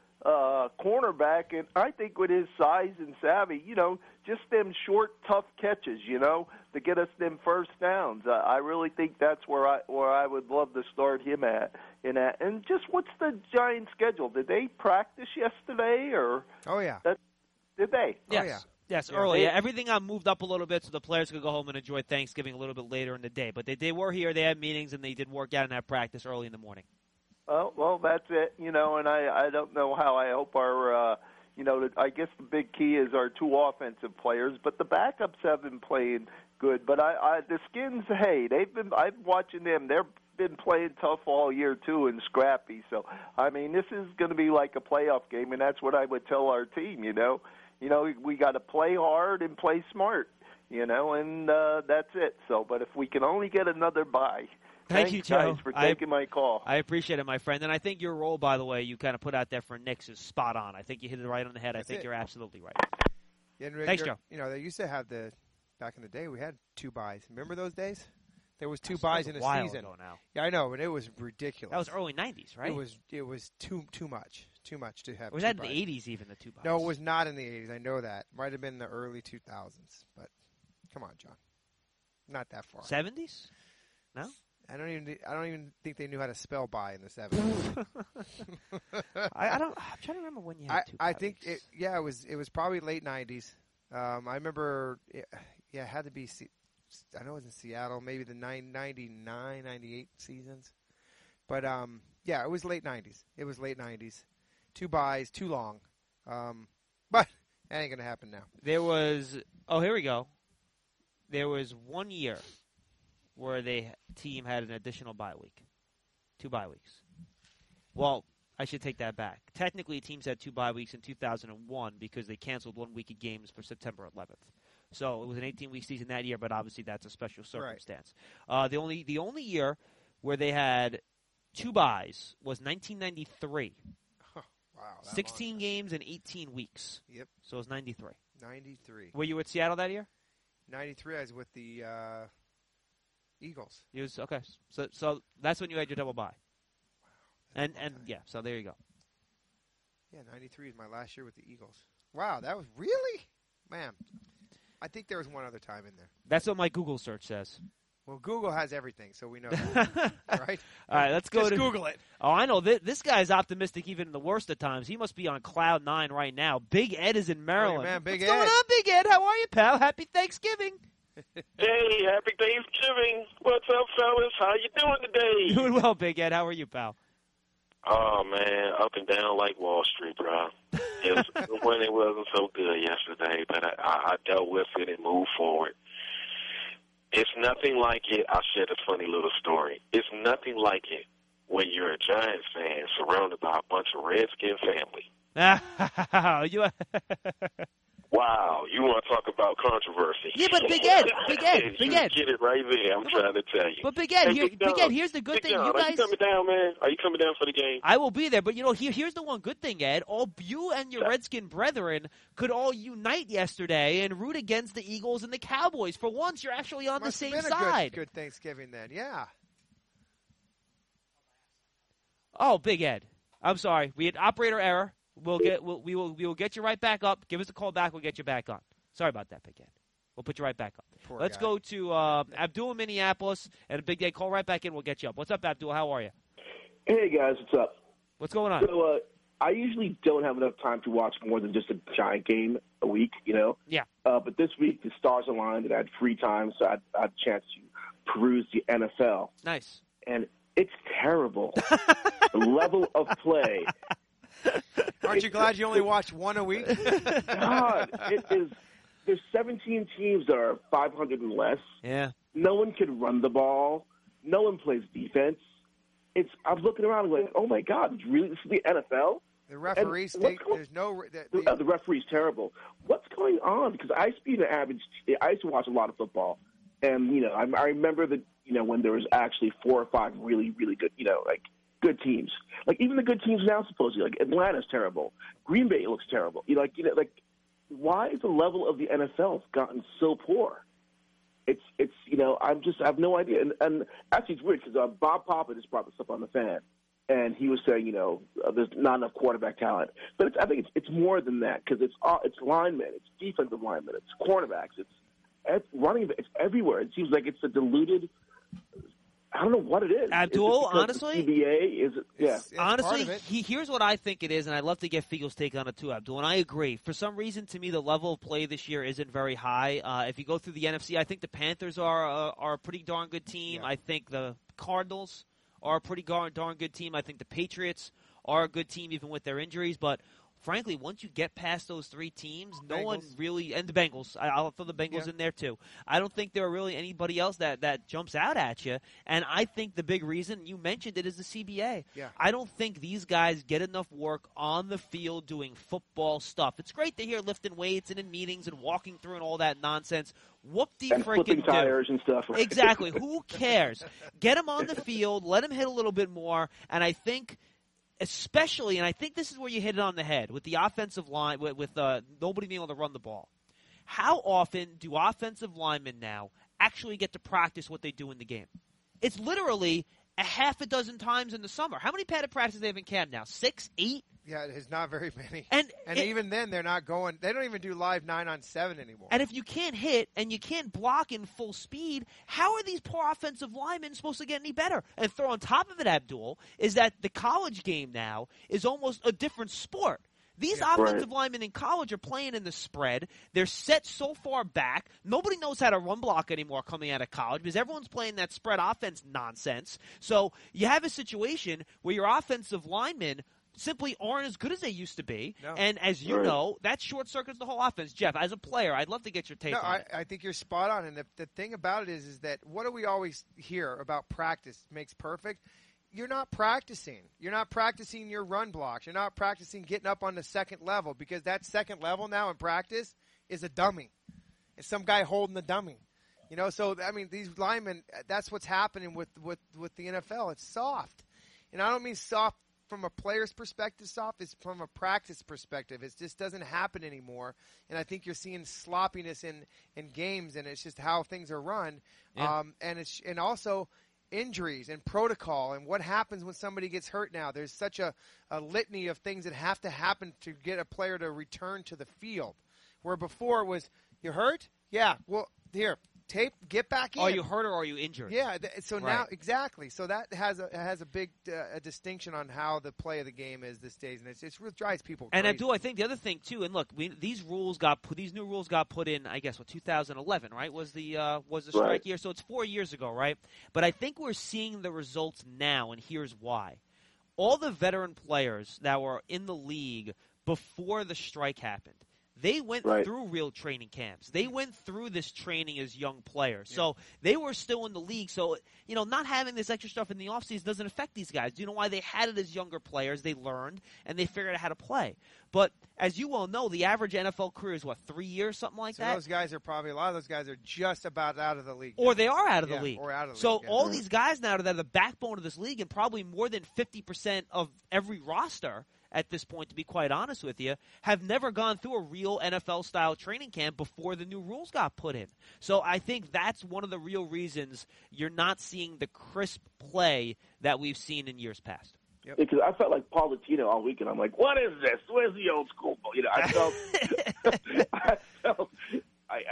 uh, cornerback. And I think with his size and savvy, you know, just them short, tough catches, you know, to get us them first downs. Uh, I really think that's where I where I would love to start him at. In that. And just what's the Giants' schedule? Did they practice yesterday, or? Oh yeah. That, did they? Yes. Oh, yeah. Yes, Yeah. early. Yeah, everything got moved up a little bit so the players could go home and enjoy Thanksgiving a little bit later in the day. But they, they were here, they had meetings, and they did work out and have practice early in the morning. Oh, well, that's it. You know, and I, I don't know how I hope our, uh, you know, I guess the big key is our two offensive players, but the backups have been playing good. But I, I the Skins, hey, they've been, I'm watching them. They're been playing tough all year too and scrappy. So I mean, this is going to be like a playoff game, and that's what I would tell our team. You know, you know, we, we got to play hard and play smart. You know, and uh, that's it. So, but if we can only get another bye. Thank Thanks, you, Joe. guys, for taking I, my call. I appreciate it, my friend. And I think your role, by the way, you kind of put out there for Knicks is spot on. I think you hit it right on the head. That's I think it. you're absolutely right. Yeah, and Thanks, you're- Joe. You know, they used to have the back in the day. We had two buys. Remember those days? There was two That buys was in a a while season. ago now. Yeah, I know, but it was ridiculous. That was early nineties, right? It was it was too too much, too much to have. Or was two that in buys. the eighties even, the two buys? No, it was not in the eighties. I know that. Might have been the early two thousands, but come on, John, not that far. seventies? No? I don't even. I don't even think they knew how to spell buy in the seventies. I, I don't. I'm trying to remember when you had I, two I buys. think it. Yeah, it was. It was probably late nineties. Um, I remember. It, yeah, it had to be. I know it was in Seattle. Maybe the ninety-nine, ninety-eight seasons. But um, yeah, it was late nineties. It was late nineties. Two buys, too long. Um, but that ain't gonna happen now. There was. Oh, here we go. There was one year where the team had an additional bye week, two bye weeks. Well, I should take that back. Technically, teams had two bye weeks in two thousand one because they canceled one week of games for September eleventh. So it was an eighteen-week season that year, but obviously that's a special circumstance. Right. Uh, the only the only year where they had two byes was nineteen ninety-three. Oh, wow, sixteen games in eighteen weeks. Yep. So it was ninety-three. ninety-three. Were you at Seattle that year? ninety-three. I was with the uh, Eagles. It was okay. So so that's when you had your double bye. Wow. And and yeah, so there you go. Yeah, ninety-three is my last year with the Eagles. Wow, that was really, man. I think there was one other time in there. That's what my Google search says. Well, Google has everything, so we know that, right? All right, let's go Just to Google it. Oh, I know this, this guy's optimistic even in the worst of times. He must be on cloud nine right now. Big Ed is in Maryland. Oh, man, Big What's Ed. going on, Big Ed? How are you, pal? Happy Thanksgiving. Hey, happy Thanksgiving. What's up, fellas? How you doing today? Doing well, Big Ed. How are you, pal? Oh, man, up and down like Wall Street, bro. It was, when it wasn't so good yesterday, but I, I, I dealt with it and moved forward. It's nothing like it. I'll share this funny little story. It's nothing like it when you're a Giants fan surrounded by a bunch of Redskin family. you, Wow, you want to talk about controversy? Yeah, but Big Ed, Big Ed, Big you Ed. get it right there. I'm trying to tell you. But Big Ed, hey, here, Big, Big Ed, here's the good Big thing. John, You are guys, you coming down, man? Are you coming down for the game? I will be there, but you know, here, here's the one good thing, Ed. All you and your Redskin brethren could all unite yesterday and root against the Eagles and the Cowboys. For once, you're actually on Must the have same been a side. Good, good Thanksgiving then, yeah. Oh, Big Ed, I'm sorry. We had operator error. We'll get we'll, we will we will get you right back up. Give us a call back. We'll get you back on. Sorry about that, Big Ed. We'll put you right back up. Poor Let's guy. go to uh, Abdul in Minneapolis and a big day. Call right back in. We'll get you up. What's up, Abdul? How are you? Hey, guys. What's up? What's going on? So, uh, I usually don't have enough time to watch more than just a Giant game a week, you know? Yeah. Uh, but this week, the stars aligned, and I had free time, so I had, I had a chance to peruse the N F L. Nice. And it's terrible. The level of play. Aren't you glad you only watch one a week? God, it is. There's seventeen teams that are five hundred and less. Yeah. No one can run the ball. No one plays defense. It's. I'm looking around and going, oh my God, really? This is the N F L? The referees, And they, what's going- there's no. The, The, the, uh, the referee's terrible. What's going on? Because I used to be an average. I used to watch a lot of football, and you know, I, I remember that you know when there was actually four or five really, really good, you know, like good teams. Like even the good teams now, supposedly, like Atlanta's terrible. Green Bay looks terrible. You know, like you know, like why is the level of the N F L gotten so poor? It's it's you know I'm just I have no idea. And, and actually, it's weird because uh, Bob Papa just brought this up on the Fan. And he was saying, you know, uh, there's not enough quarterback talent. But it's, I think it's, it's more than that because it's uh, it's linemen, it's defensive linemen, it's cornerbacks, it's, it's running, it's everywhere. It seems like it's a diluted. I don't know what it is. Abdul, is it honestly, the C B A is it? Yeah. It's- it's honestly, part of it. he, here's what I think it is, and I'd love to get Fiegel's take on it too, Abdul. And I agree. For some reason, to me, the level of play this year isn't very high. Uh, if you go through the N F C, I think the Panthers are uh, are a pretty darn good team. Yeah. I think the Cardinals are a pretty darn, darn good team. I think the Patriots are a good team, even with their injuries. But frankly, once you get past those three teams, no Bengals. one really – and the Bengals. I, I'll throw the Bengals Yeah. in there too. I don't think there are really anybody else that, that jumps out at you. And I think the big reason, you mentioned it, is the C B A. Yeah. I don't think these guys get enough work on the field doing football stuff. It's great to hear lifting weights and in meetings and walking through and all that nonsense. Whoop de And flipping freaking do. tires and stuff. Right? Exactly. Who cares? Get him on the field. Let him hit a little bit more. And I think, especially, and I think this is where you hit it on the head with the offensive line, with, with uh, nobody being able to run the ball. How often do offensive linemen now actually get to practice what they do in the game? It's literally a half a dozen times in the summer. How many padded practices do they have in camp now? Six, eight? Yeah, it's not very many. And And it- even then, they're not going. They don't even do live nine on seven anymore. And if you can't hit and you can't block in full speed, how are these poor offensive linemen supposed to get any better? And throw on top of it, Abdul, is that the college game now is almost a different sport. These Yeah. offensive Right. linemen in college are playing in the spread. They're set so far back. Nobody knows how to run block anymore coming out of college because everyone's playing that spread offense nonsense. So you have a situation where your offensive linemen simply aren't as good as they used to be. No. And as you Right. know, that short circuits the whole offense. Jeff, as a player, I'd love to get your take No, on I, it. I think you're spot on. And the, the thing about it is, is that what do we always hear about practice makes perfect? You're not practicing. You're not practicing your run blocks. You're not practicing getting up on the second level because that second level now in practice is a dummy. It's some guy holding the dummy. You know, so, I mean, these linemen, that's what's happening with, with, with the N F L. It's soft. And I don't mean soft from a player's perspective soft, it's from a practice perspective. It just doesn't happen anymore. And I think you're seeing sloppiness in, in games, and it's just how things are run. Yeah. Um, and it's and also injuries and protocol and what happens when somebody gets hurt now. There's such a, a litany of things that have to happen to get a player to return to the field. Where before it was, you hurt? Yeah, well, here, tape, get back in. Are you hurt or are you injured? Yeah, th- so now Right. exactly. So that has a has a big uh, a distinction on how the play of the game is these days, and it's it's really drives people And crazy. Abdul, I think the other thing too, and look, we, these rules got put, these new rules got put in. I guess what two thousand eleven, right? Was the uh, was the strike Right. year? So it's four years ago, right? But I think we're seeing the results now, and here's why: all the veteran players that were in the league before the strike happened, they went Right. through real training camps. They went through this training as young players. So they were still in the league. So, you know, not having this extra stuff in the offseason doesn't affect these guys. Do you know why they had it as younger players? They learned, and they figured out how to play. But as you well know, the average N F L career is, what, three years, something like So that? those guys are probably a lot of those guys are just about out of the league, Or they are out of the Yeah, league. or out of the so league, yeah. all these guys now that are the backbone of this league, and probably more than fifty percent of every roster at this point, to be quite honest with you, have never gone through a real N F L-style training camp before the new rules got put in. So I think that's one of the real reasons you're not seeing the crisp play that we've seen in years past. Because I felt like Paul Latino all weekend. I'm like, what is this? Where's the old school ball? You know, I felt, I felt, I,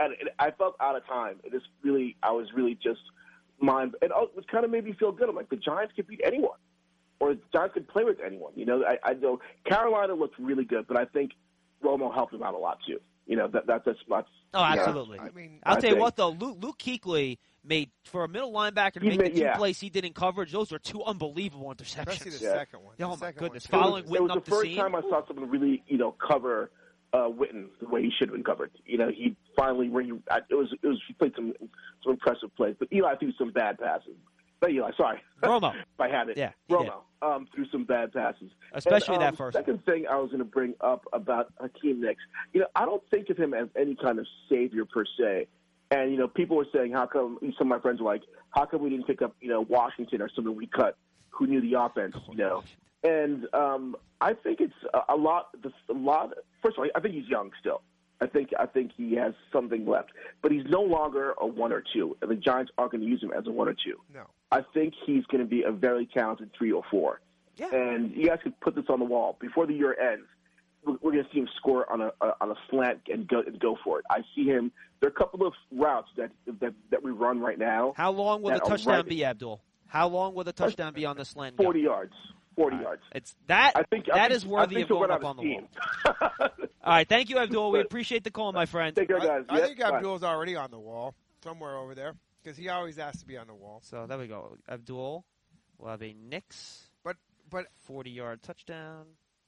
and it, I felt out of time. It is really, I was really just mind, and oh, it kind of made me feel good. I'm like, the Giants could beat anyone, or the Giants could play with anyone. You know, I, I know Carolina looked really good, but I think Romo helped them out a lot too. You know, that, that that's much. Oh, absolutely. I mean, I'll I tell you think- what, though, Luke, Luke Kuechly made, for a middle linebacker to He make made- the two yeah. plays he did in coverage, those are two unbelievable Especially interceptions. the Yeah. second one. Oh, The my second goodness. one. Following it was, Witten it was up the the first seam. time I saw someone really, you know, cover uh, Witten the way he should have been covered. You know, he finally, where he, I, it was, it was, he played some some impressive plays, but Eli threw some bad passes. Not Eli, sorry. Romo. if I had it. Yeah, he did. Romo um, threw some bad passes. Especially and, um, that first Second thing I was going to bring up about Hakeem Nicks, you know, I don't think of him as any kind of savior per se. And, you know, people were saying, how come, some of my friends were like, how come we didn't pick up, you know, Washington or someone we cut who knew the offense, you know? And um, I think it's a, a lot, a lot, first of all, I think he's young still. I think I think he has something left. But he's no longer a one or two, and the Giants aren't going to use him as a one or two. No. I think he's going to be a very talented three or four. Yeah. And you guys could put this on the wall. Before the year ends, we're, we're going to see him score on a, a on a slant and go and go for it. I see him. There are a couple of routes that that, that we run right now. How long will the that are touchdown right- be, Abdul? How long will the touchdown be on the slant? go? Forty yards. Forty All right. yards. It's that. I think I that think, is worthy I think of he'll going run up out on of the wall. steam. All right, thank you, Abdul. We appreciate the call, my friend. Take care, guys. I, I Yep, think bye. Abdul's already on the wall, somewhere over there, because he always has to be on the wall. So there we go. Abdul will have a Knicks But but forty-yard touchdown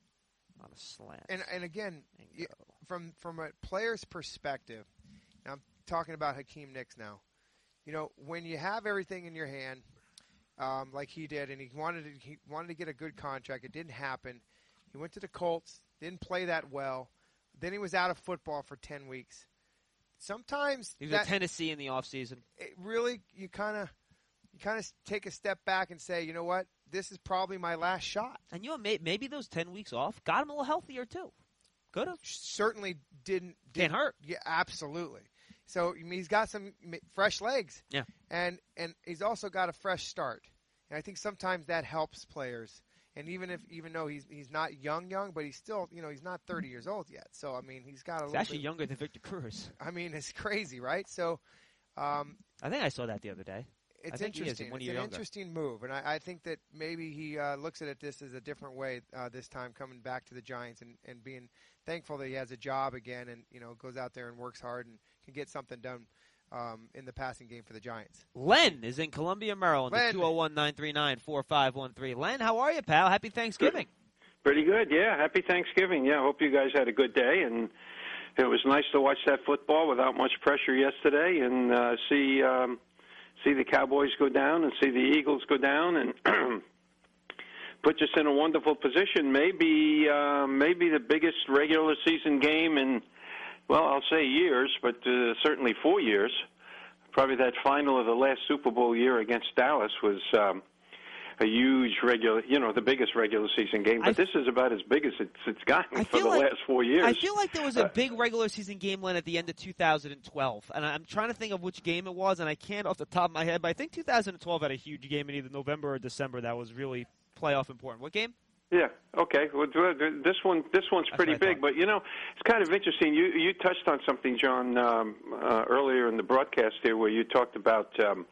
on a slant. and and again, And y- go. from from a player's perspective, now I'm talking about Hakeem Nicks now. You know, when you have everything in your hand, um, like he did, and he wanted to, he wanted to get a good contract, it didn't happen. He went to the Colts, didn't play that well. Then he was out of football for ten weeks. Sometimes He was that, at Tennessee in the offseason. it really you kind of you kind of take a step back and say, you know what, this is probably my last shot. And you know, may, maybe those ten weeks off got him a little healthier too. Could have. Certainly didn't, Can't didn't hurt. Yeah, absolutely. So I mean, he's got some m- fresh legs. Yeah. And and he's also got a fresh start. And I think sometimes that helps players. And even if even though he's he's not young young, but he's still, you know, he's not thirty years old yet. So I mean, he's got a He's little actually bit, younger than Victor Cruz. I mean, it's crazy, right? So um I think I saw that the other day. it's think he is interesting. one It's year an younger. interesting move, and I, I think that maybe he uh, looks at it this as a different way uh, this time, coming back to the Giants and, and being thankful that he has a job again, and you know goes out there and works hard and can get something done um, in the passing game for the Giants. Len is in Columbia, Maryland. Len. two oh one, nine three nine, four five one three. Len, how are you, pal? Happy Thanksgiving. Pretty good, yeah. Happy Thanksgiving. Yeah, hope you guys had a good day, and it was nice to watch that football without much pressure yesterday, and uh, see um, see the Cowboys go down and see the Eagles go down, and puts us in a wonderful position. Maybe uh, maybe the biggest regular season game in, well, I'll say years, but uh, certainly four years. Probably that final of the last Super Bowl year against Dallas was um, a huge regular, you know, the biggest regular season game. But I- this is about as big as it's, it's gotten I for feel the like- last four years. I feel like there was a Uh, big regular season game, Len, at the end of two thousand twelve. And I'm trying to think of which game it was, and I can't off the top of my head, but I think two thousand twelve had a huge game in either November or December that was really playoff important. What game? Yeah. Okay. Well, this one, this one's That's pretty what I big, but you know, it's kind of interesting. You you touched on something, John, um, uh, earlier in the broadcast here, where you talked about, um,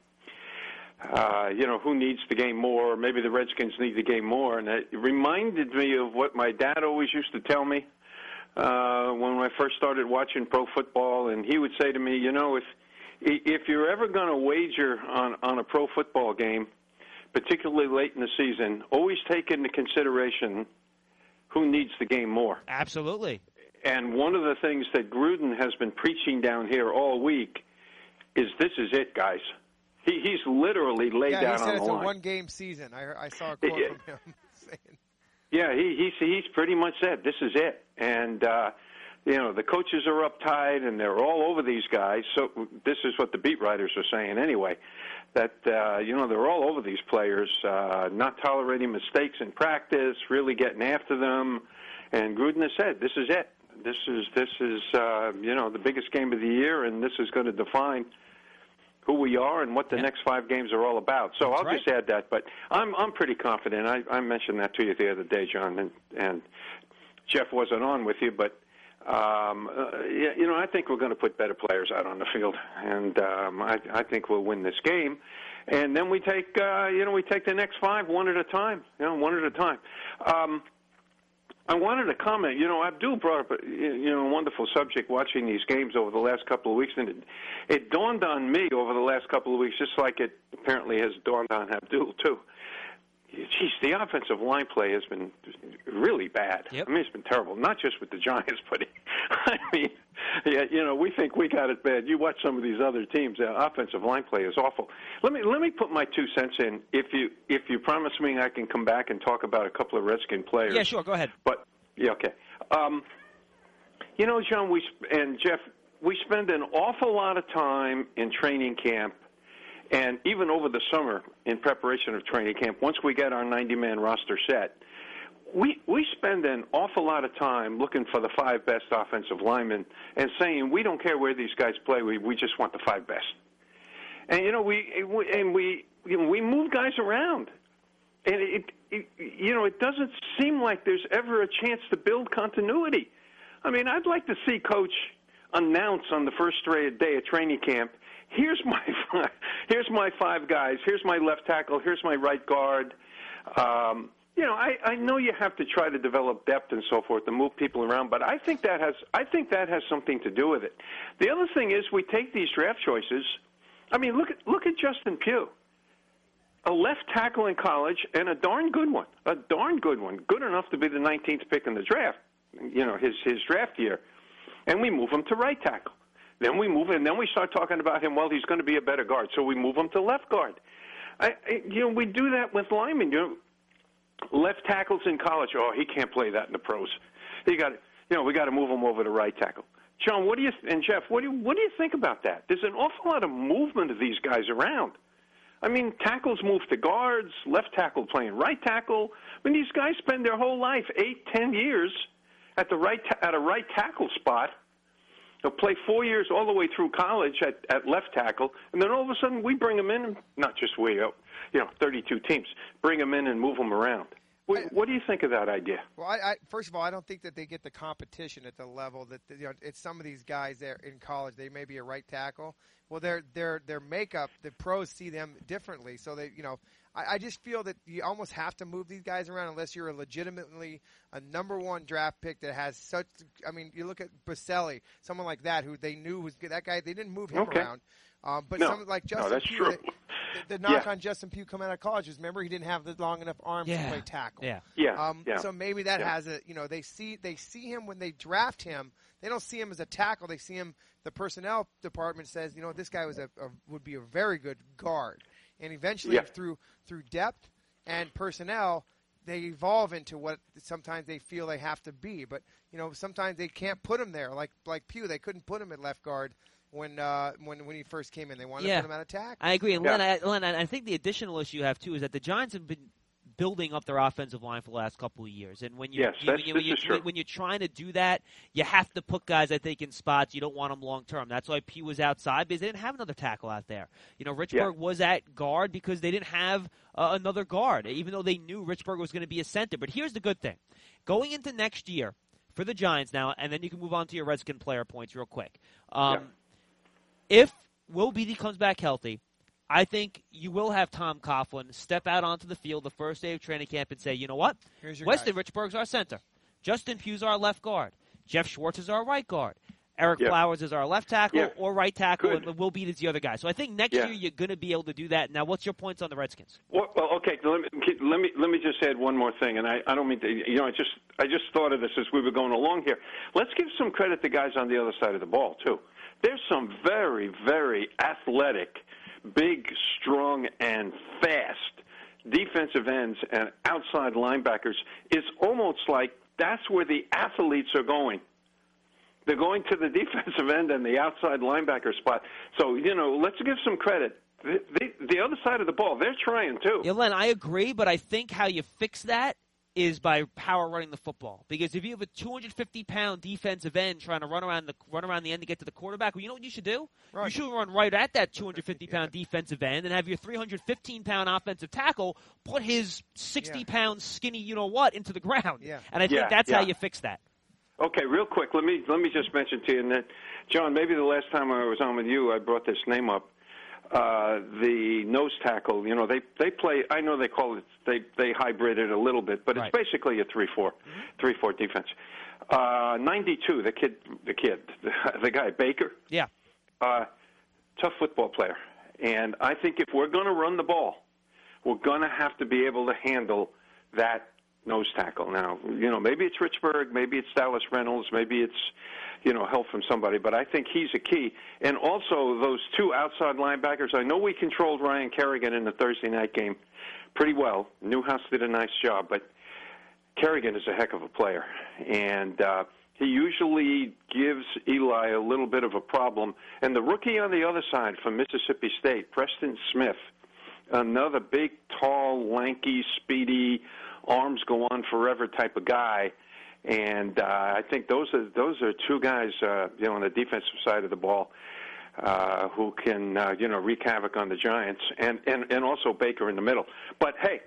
uh, you know, who needs the game more? Or maybe the Redskins need the game more, and it reminded me of what my dad always used to tell me uh, when I first started watching pro football, and he would say to me, you know, if if you're ever going to wager on on a pro football game, particularly late in the season, always take into consideration who needs the game more. Absolutely. And one of the things that Gruden has been preaching down here all week is this is it, guys. He, he's literally laid Yeah, down he said on it's the a line. one-game season. I heard, I saw a quote Yeah. from him saying. Yeah, he, he's he's pretty much said this is it, and uh, you know the coaches are uptight and they're all over these guys. So this is what the beat writers are saying anyway. That uh, you know they're all over these players, uh, not tolerating mistakes in practice, really getting after them. And Gruden has said, "This is it. This is this is uh, you know the biggest game of the year, and this is going to define who we are and what the Yeah. next five games are all about." So That's I'll right. just add that. But I'm I'm pretty confident. I, I mentioned that to you the other day, John, and, and Jeff wasn't on with you, but Um, uh, yeah, you know, I think we're going to put better players out on the field, and um, I, I think we'll win this game. And then we take, uh, you know, we take the next five one at a time. You know, one at a time. Um, I wanted to comment. You know, Abdul brought up, a, you know, a wonderful subject watching these games over the last couple of weeks, and it, it dawned on me over the last couple of weeks, just like it apparently has dawned on Abdul too. Geez, the offensive line play has been really bad. Yep. I mean, it's been terrible. Not just with the Giants, but I mean, yeah, you know, we think we got it bad. You watch some of these other teams. The offensive line play is awful. Let me let me put my two cents in. If you if you promise me, I can come back and talk about a couple of Redskin players. Yeah, sure. Go ahead. But yeah, okay. Um, you know, John, we and Jeff, we spend an awful lot of time in training camp. And even over the summer, in preparation of training camp, once we get our ninety-man roster set, we we spend an awful lot of time looking for the five best offensive linemen and saying we don't care where these guys play, we we just want the five best. And you know we and we you know, we move guys around, and it, it you know it doesn't seem like there's ever a chance to build continuity. I mean, I'd like to see Coach announce on the first day of training camp, Here's my five, here's my five guys. Here's my left tackle. Here's my right guard. Um, you know, I, I know you have to try to develop depth and so forth to move people around, but I think that has I think that has something to do with it. The other thing is we take these draft choices. I mean, look at look at Justin Pugh, a left tackle in college and a darn good one, a darn good one, good enough to be the nineteenth pick in the draft. You know, his his draft year, and we move him to right tackle. Then we move, and then we start talking about him. Well, he's going to be a better guard, so we move him to left guard. I, I, you know, we do that with linemen. You know, left tackles in college. Oh, he can't play that in the pros. You got, you know, we got to move him over to right tackle. John, what do you and Jeff? What do you what do you think about that? There's an awful lot of movement of these guys around. I mean, tackles move to guards, left tackle playing right tackle. I mean, these guys spend their whole life, eight, ten years, at the right ta- at a right tackle spot. They'll play four years all the way through college at, at left tackle, and then all of a sudden we bring them in, not just we, you know, thirty-two teams, bring them in and move them around. What, I, what do you think of that idea? Well, I, I, first of all, I don't think that they get the competition at the level that, you know, it's some of these guys there in college, they may be a right tackle. Well, their their their makeup, the pros see them differently, so they, you know, I, I just feel that you almost have to move these guys around unless you're a legitimately a number one draft pick that has such. I mean, you look at Baselli, someone like that who they knew was good. That guy, they didn't move him okay. around. Um, but no. someone like Justin no, that's Pugh, true. the, the knock yeah. on Justin Pugh coming out of college is, remember, he didn't have the long enough arms yeah. to play tackle. Yeah, yeah. Um, yeah. So maybe that yeah. has a, you know, they see they see him when they draft him. They don't see him as a tackle. They see him. The personnel department says, you know, this guy was a, a would be a very good guard. And eventually, yeah. through through depth and personnel, they evolve into what sometimes they feel they have to be. But you know, sometimes they can't put him there. Like like Pugh, they couldn't put him at left guard when uh, when when he first came in. They wanted yeah. to put him out of tackle. I agree. And yeah. Len, I, Len, I think the additional issue you have too is that the Giants have been building up their offensive line for the last couple of years. And when you, yes, you, that's, you, this when, you, is true. when you're trying to do that, you have to put guys, I think, in spots. You don't want them long term. That's why P was outside, because they didn't have another tackle out there. You know, Richburg yeah. was at guard because they didn't have uh, another guard, even though they knew Richburg was going to be a center. But here's the good thing. Going into next year for the Giants now, and then you can move on to your Redskin player points real quick. Um, yeah. If Will Beatty comes back healthy, I think you will have Tom Coughlin step out onto the field the first day of training camp and say, you know what? Weston guys. Richburg's our center. Justin Pugh's our left guard. Jeff Schwartz is our right guard. Eric yeah. Flowers is our left tackle yeah. or right tackle, Good. and Will Beatty is the other guy. So I think next yeah. year you're going to be able to do that. Now, what's your points on the Redskins? Well, well okay. Let me, let me let me just add one more thing, and I, I don't mean to. You know, I just I just thought of this as we were going along here. Let's give some credit to guys on the other side of the ball too. There's some very very athletic, big, strong, and fast defensive ends and outside linebackers. It's almost like that's where the athletes are going. They're going to the defensive end and the outside linebacker spot. So, you know, let's give some credit. The, the, the other side of the ball, they're trying too. Yeah, Len, I agree, but I think how you fix that is by power running the football. Because if you have a two hundred fifty pound defensive end trying to run around the run around the end to get to the quarterback, well, you know what you should do? Right. You should run right at that two hundred fifty pound yeah. defensive end and have your three hundred fifteen pound offensive tackle put his sixty pound skinny you-know-what into the ground. Yeah. And I think yeah, that's yeah. how you fix that. Okay, real quick, let me let me just mention to you, and that, John, maybe the last time I was on with you, I brought this name up. Uh, the nose tackle, you know, they they play. I know they call it they they hybrid it a little bit, but right. it's basically a three four, three four defense. Uh, ninety-two, the kid, the kid, the guy Baker. Yeah. Uh, tough football player, and I think if we're going to run the ball, we're going to have to be able to handle that nose tackle. Now, you know, maybe it's Richburg, maybe it's Dallas Reynolds, maybe it's, you know, help from somebody, but I think he's a key. And also those two outside linebackers, I know we controlled Ryan Kerrigan in the Thursday night game pretty well. Newhouse did a nice job, but Kerrigan is a heck of a player. And uh, he usually gives Eli a little bit of a problem. And the rookie on the other side from Mississippi State, Preston Smith, another big, tall, lanky, speedy, arms go on forever type of guy, and uh, I think those are those are two guys, uh, you know, on the defensive side of the ball, uh, who can uh, you know wreak havoc on the Giants, and, and, and also Baker in the middle. But hey,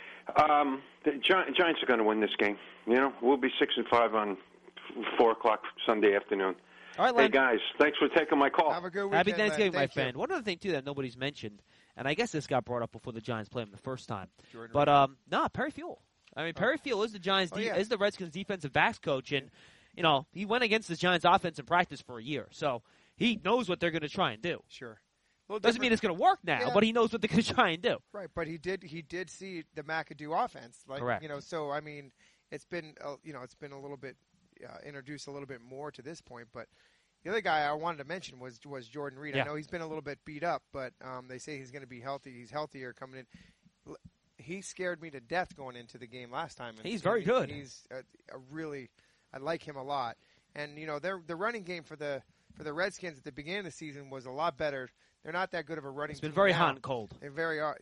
um, the Gi- Giants are going to win this game. You know, we'll be six and five on four o'clock Sunday afternoon. All right, hey Len. guys, thanks for taking my call. Have a good weekend. Happy Thanksgiving, my Thank friend. you. One other thing too that nobody's mentioned, and I guess this got brought up before the Giants played him the first time. Jordan But um, no, Perry Fuel. I mean, Oh. Perry Fuel is the Giants, Oh, de- yeah. is the Redskins' defensive backs coach, and you know he went against the Giants' offense in practice for a year, so he knows what they're going to try and do. Sure. Well, Doesn't mean it's going to work now, Yeah. but he knows what they're going to try and do. Right, but he did he did see the McAdoo offense, like Correct. you know. So I mean, it's been uh, you know it's been a little bit uh, introduced a little bit more to this point. But the other guy I wanted to mention was was Jordan Reed. Yeah. I know he's been a little bit beat up, but um, they say he's going to be healthy. He's healthier coming in. L- He scared me to death going into the game last time. And He's very he- good. He's a, a really, I like him a lot. And you know, their the running game for the for the Redskins at the beginning of the season was a lot better. They're not that good of a running. It's been team very now. hot and cold. They're very uh,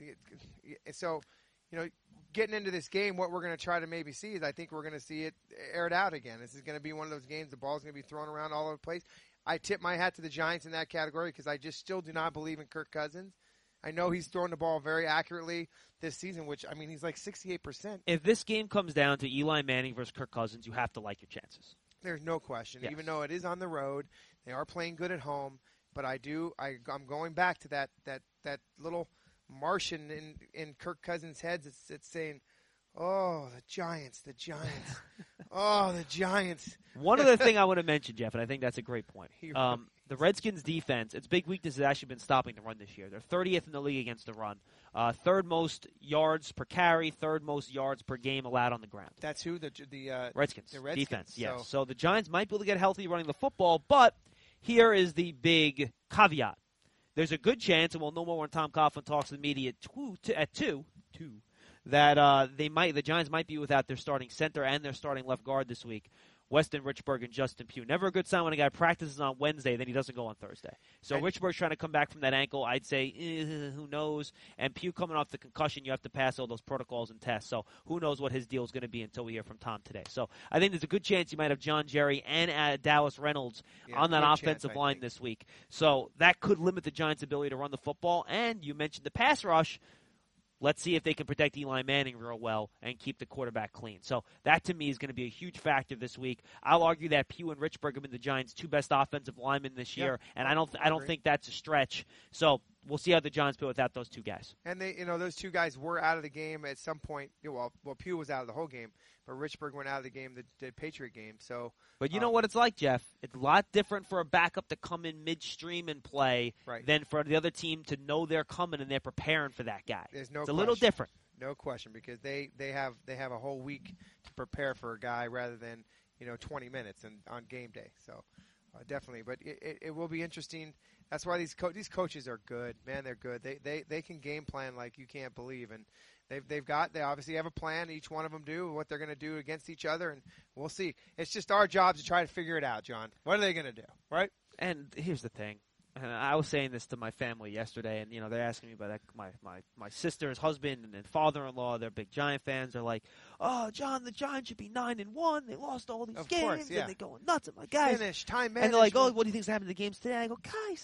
so, you know, getting into this game, what we're going to try to maybe see is I think we're going to see it aired out again. This is going to be one of those games. The ball's going to be thrown around all over the place. I tip my hat to the Giants in that category because I just still do not believe in Kirk Cousins. I know he's thrown the ball very accurately this season, which, I mean, he's like sixty-eight percent. If this game comes down to Eli Manning versus Kirk Cousins, you have to like your chances. There's no question. Yes. Even though it is on the road, they are playing good at home. But I do, I, I'm going back to that that, that little Martian in, in Kirk Cousins' head. It's, it's saying, oh, the Giants, the Giants. oh, the Giants. One other thing I want to mention, Jeff, and I think that's a great point. He Um, the Redskins' defense, its big weakness has actually been stopping the run this year. They're thirtieth in the league against the run. Uh, third most yards per carry, third most yards per game allowed on the ground. That's who the the uh, Redskins, the Redskins, defense, yes. so- So the Giants might be able to get healthy running the football, but here is the big caveat. There's a good chance, and we'll know more when Tom Coughlin talks to the media at two, t- at two, two that uh, they might, the Giants might be without their starting center and their starting left guard this week. Weston Richburg and Justin Pugh. Never a good sign when a guy practices on Wednesday, then he doesn't go on Thursday. So And- Richburg's trying to come back from that ankle. I'd say, eh, who knows? And Pugh coming off the concussion, you have to pass all those protocols and tests. So who knows what his deal is going to be until we hear from Tom today. So I think there's a good chance you might have John Jerry and uh, Dallas Reynolds Yeah, on that good chance, offensive I line think. this week. So that could limit the Giants' ability to run the football. And you mentioned the pass rush. Let's see if they can protect Eli Manning real well and keep the quarterback clean. So that, to me, is going to be a huge factor this week. I'll argue that Pugh and Richburg have been the Giants' two best offensive linemen this Yeah, year, and I don't, I don't agree. think that's a stretch. So we'll see how the Giants play without those two guys. And they, you know, those two guys were out of the game at some point. Well, well, Pugh was out of the whole game, but Richburg went out of the game, the, the Patriot game. So, But you know um, what it's like, Jeff? It's a lot different for a backup to come in midstream and play Right. than for the other team to know they're coming and they're preparing for that guy. There's no it's a little question. different. No question, because they, they have they have a whole week to prepare for a guy rather than you know twenty minutes and on game day. So uh, definitely, but it, it, it will be interesting. That's why these co- these coaches are good, man. They're good. They they they can game plan like you can't believe, and they've they've got they obviously have a plan. Each one of them do what they're going to do against each other, and we'll see. It's just our job to try to figure it out, John. What are they going to do, right? And here's the thing. And I was saying this to my family yesterday, and you know they're asking me about that, my my my sister's husband and, and father-in-law. They're big Giant fans. They're like, "Oh, John, the Giants should be nine and one. They lost all these Of games, course, yeah. and they're going nuts." I'm like, guys, Finish time and they're like, "Oh, management. what do you think's happening to the games today?" I go, "Guys,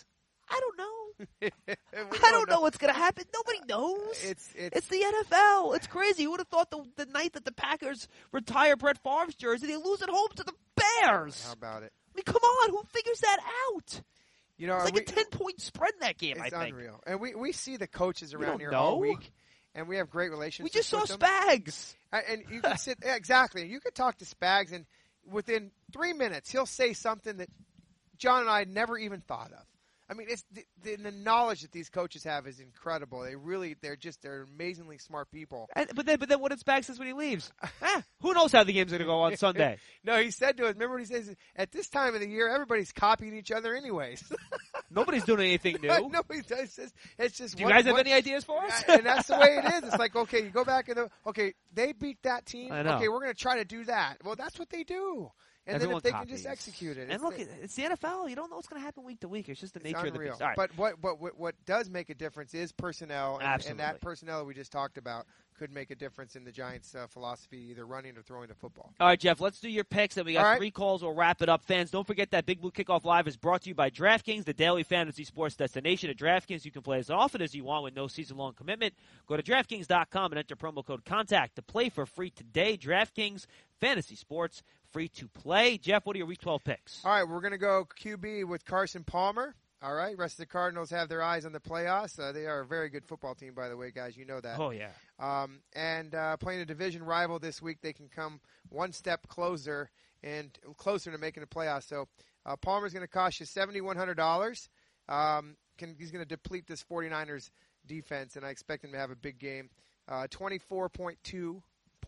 I don't know. I don't know what's going to happen. Nobody knows. It's, it's it's the N F L. It's crazy. Who would have thought the, the night that the Packers retire Brett Favre's jersey, they lose at home to the Bears? How about it? I mean, come on. Who figures that out? You know, it's like we, a ten-point spread in that game, it's I think. unreal. And we, we see the coaches around don't here know. all week, and we have great relationships We just saw with them. Spags. And, and you can sit yeah, exactly. You could talk to Spags, and within three minutes, he'll say something that John and I never even thought of. I mean, it's the, the, the knowledge that these coaches have is incredible. They really, they're just, they're amazingly smart people. And, but then, but then, what did Spags says when he leaves? ah, who knows how the game's going to go on Sunday? No, he said to us. Remember what he says? At this time of the year, everybody's copying each other, anyways. Nobody's doing anything new. No, he does. It's just, it's just Do what, you guys have what, any ideas for us? and that's the way it is. It's like, okay, you go back and the, okay, they beat that team. I know. Okay, we're going to try to do that. Well, that's what they do. And Everyone then if they copies. can just execute it. And look, the, it's the N F L. You don't know what's going to happen week to week. It's just the it's nature unreal. of the beast. All right. But what, what what what does make a difference is personnel, and, Absolutely. and that personnel we just talked about could make a difference in the Giants' uh, philosophy, either running or throwing the football. All right, Jeff, let's do your picks. And we got All right. three calls. We'll wrap it up. Fans, don't forget that Big Blue Kickoff Live is brought to you by DraftKings, the daily fantasy sports destination. At DraftKings, you can play as often as you want with no season-long commitment. Go to DraftKings dot com and enter promo code CONTACT to play for free today. DraftKings, fantasy sports, free to play. Jeff, what are your Week twelve picks? All right, we're going to go Q B with Carson Palmer. All right, rest of the Cardinals have their eyes on the playoffs. Uh, they are a very good football team, by the way, guys. You know that. Oh, yeah. Um, and uh, playing a division rival this week, they can come one step closer and closer to making the playoffs. So uh, Palmer's going to cost you seven thousand one hundred dollars. Um, can, he's going to deplete this 49ers defense, and I expect him to have a big game. Uh, twenty-four point two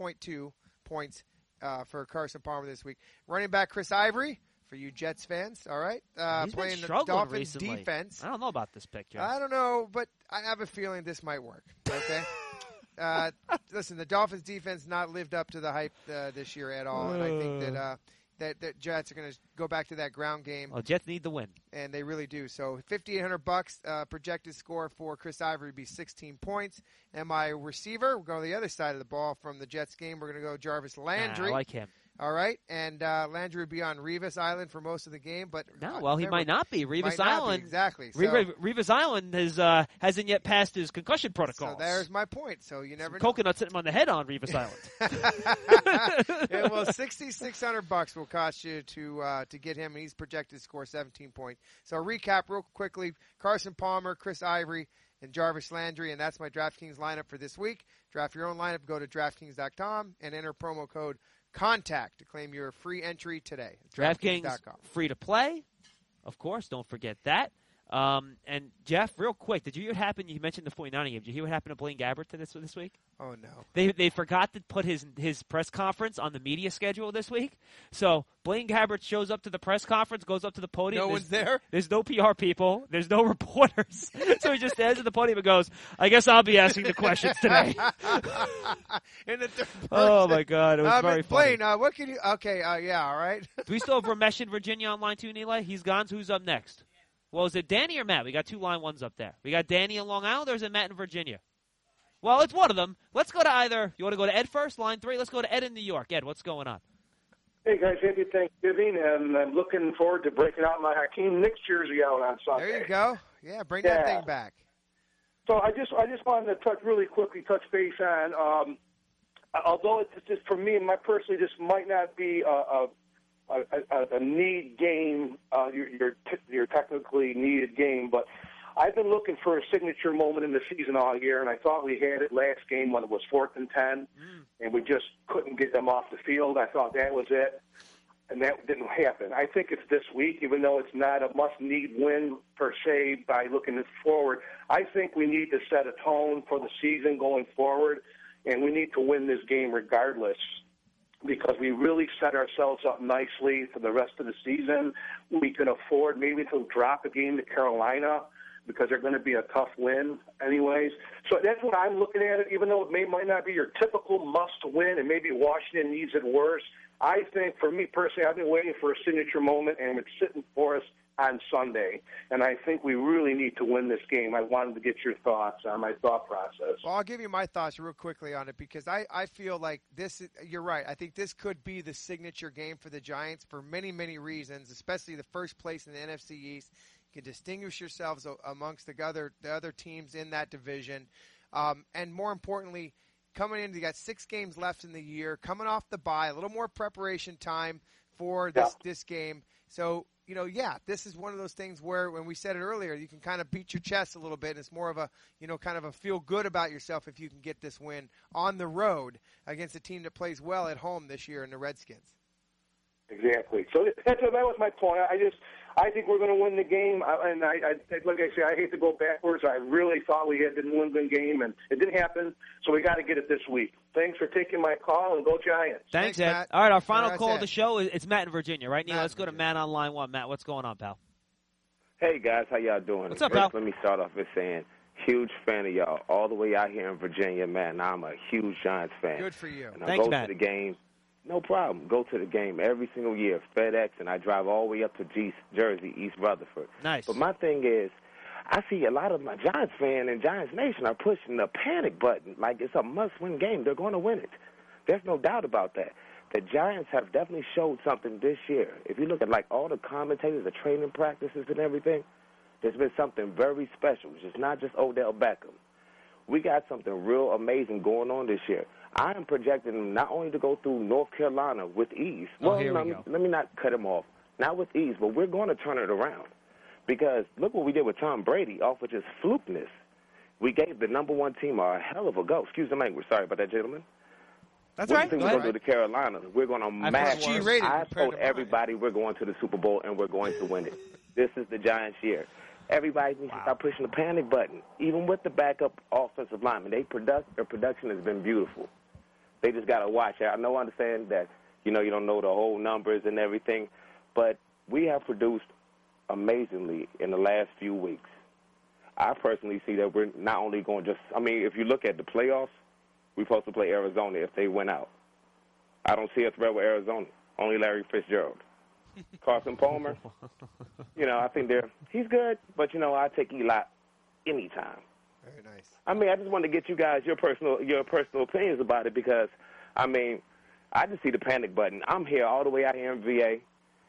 points uh, for Carson Palmer this week. Running back Chris Ivory. For you Jets fans, all right? Uh, He's been playing the struggling Dolphins recently. defense. I don't know about this pick, Jeff. I don't know, but I have a feeling this might work. Okay. uh, listen, the Dolphins defense not lived up to the hype uh, this year at all, and I think that uh, that, that Jets are going to go back to that ground game. Oh, Jets need the win, and they really do. So, fifty-eight hundred bucks uh, projected score for Chris Ivory would be sixteen points. And my receiver, we're going to the other side of the ball from the Jets game. We're going to go Jarvis Landry. Ah, I like him. All right, and uh, Landry would be on Revis Island for most of the game, but no, uh, well, he remember, might not be. Revis might not Island, be, exactly. So, Revis, Revis Island has uh, hasn't yet passed his concussion protocol. So there's my point. So you never Some know. coconuts hit him on the head on Revis Island. Yeah, well, sixty-six hundred bucks will cost you to uh, to get him, and he's projected to score seventeen points. So recap real quickly: Carson Palmer, Chris Ivory, and Jarvis Landry, and that's my DraftKings lineup for this week. Draft your own lineup. Go to DraftKings dot com and enter promo code CONTACT to claim your free entry today. DraftKings, free to play. Of course, don't forget that. Um, and, Jeff, real quick, did you hear what happened? You mentioned the 49er game. Did you hear what happened to Blaine Gabbert this, this week? Oh, no. They they forgot to put his his press conference on the media schedule this week. So Blaine Gabbert shows up to the press conference, goes up to the podium. No there's, one's there? There's no P R people. There's no reporters. So he just stands at the podium and goes, I guess I'll be asking the questions today. In the third Oh, my God. It was uh, very Blaine, funny. uh, what can you – okay, uh, yeah, all right. Do we still have Ramesh in Virginia on line two, Nilay? He's gone, so who's up next? Well, is it Danny or Matt? We got two line ones up there. We got Danny in Long Island, or is it Matt in Virginia? Well, it's one of them. Let's go to either. You want to go to Ed first, line three? Let's go to Ed in New York. Ed, what's going on? Hey, guys, happy Thanksgiving, and I'm looking forward to breaking out my Hakeem Nicks jersey out on Sunday. There you go. Yeah, bring yeah. that thing back. So I just I just wanted to touch really quickly, touch base on, um, although it's just for me, my personally, this might not be a, a A, a, a need game, uh, your your, t- your technically needed game, but I've been looking for a signature moment in the season all year, and I thought we had it last game when it was fourth and ten, mm. and we just couldn't get them off the field. I thought that was it, and that didn't happen. I think it's this week, even though it's not a must-need win per se by looking forward. I think we need to set a tone for the season going forward, and we need to win this game regardless, because we really set ourselves up nicely for the rest of the season. We can afford maybe to drop a game to Carolina because they're going to be a tough win anyways. So that's what I'm looking at it, even though it may might not be your typical must-win, and maybe Washington needs it worse. I think, for me personally, I've been waiting for a signature moment, and it's sitting for us on Sunday. And I think we really need to win this game. I wanted to get your thoughts on my thought process. Well, I'll give you my thoughts real quickly on it, because I, I feel like this – you're right. I think this could be the signature game for the Giants for many, many reasons, especially the first place in the N F C East. You can distinguish yourselves a- amongst the other the other teams in that division, um, and more importantly, coming in, you got six games left in the year. Coming off the bye, a little more preparation time for this Yeah. this game. So, you know, yeah, this is one of those things where, when we said it earlier, you can kind of beat your chest a little bit. And it's more of a, you know, kind of a feel good about yourself if you can get this win on the road against a team that plays well at home this year in the Redskins. Exactly. So that's, that was my point. I just, I think we're going to win the game. I, and I, I, like I say, I hate to go backwards. I really thought we had didn't win the game, and it didn't happen. So we got to get it this week. Thanks for taking my call, and go Giants. Thanks, Thanks, Ed. Matt. All right, our final That's call it. of the show is it's Matt in Virginia, right? Neil, Matt let's in go to Virginia. Matt on line one. Matt, what's going on, pal? Hey guys, how y'all doing? What's up, First, pal? Let me start off with saying, huge fan of y'all, all the way out here in Virginia, man. I'm a huge Giants fan. Good for you. And I Thanks, go Matt. to the game. No problem. Go to the game every single year, FedEx, and I drive all the way up to G- Jersey, East Rutherford. Nice. But my thing is, I see a lot of my Giants fans and Giants Nation are pushing the panic button like it's a must-win game. They're going to win it. There's no doubt about that. The Giants have definitely showed something this year. If you look at, like, all the commentators, the training practices and everything, there's been something very special. It's just not just Odell Beckham. We got something real amazing going on this year. I am projecting them not only to go through North Carolina with ease. Oh, well, here let, we me, go. let me not cut him off. Not with ease, but we're going to turn it around. Because look what we did with Tom Brady off of just flukeness. We gave the number one team a hell of a go. Excuse the language. Sorry about that, gentlemen. That's what right. do you Go think we're ahead. going to do to Carolina? We're going to I've mash heard them. G-rated I compared told to mine. everybody we're going to the Super Bowl and we're going to win it. This is the Giants' year. Everybody needs to stop pushing the panic button. Even with the backup offensive linemen, they product, their production has been beautiful. They just got to watch it. I know, I understand that, you know, you don't know the whole numbers and everything, but we have produced amazingly in the last few weeks. I personally see that we're not only going just, I mean, if you look at the playoffs, we're supposed to play Arizona if they win out. I don't see us red with Arizona, only Larry Fitzgerald. Carson Palmer, you know, I think they're, he's good, but, you know, I take Eli anytime. Very nice. I mean, I just wanted to get you guys your personal your personal opinions about it because, I mean, I just see the panic button. I'm here all the way out here in V A.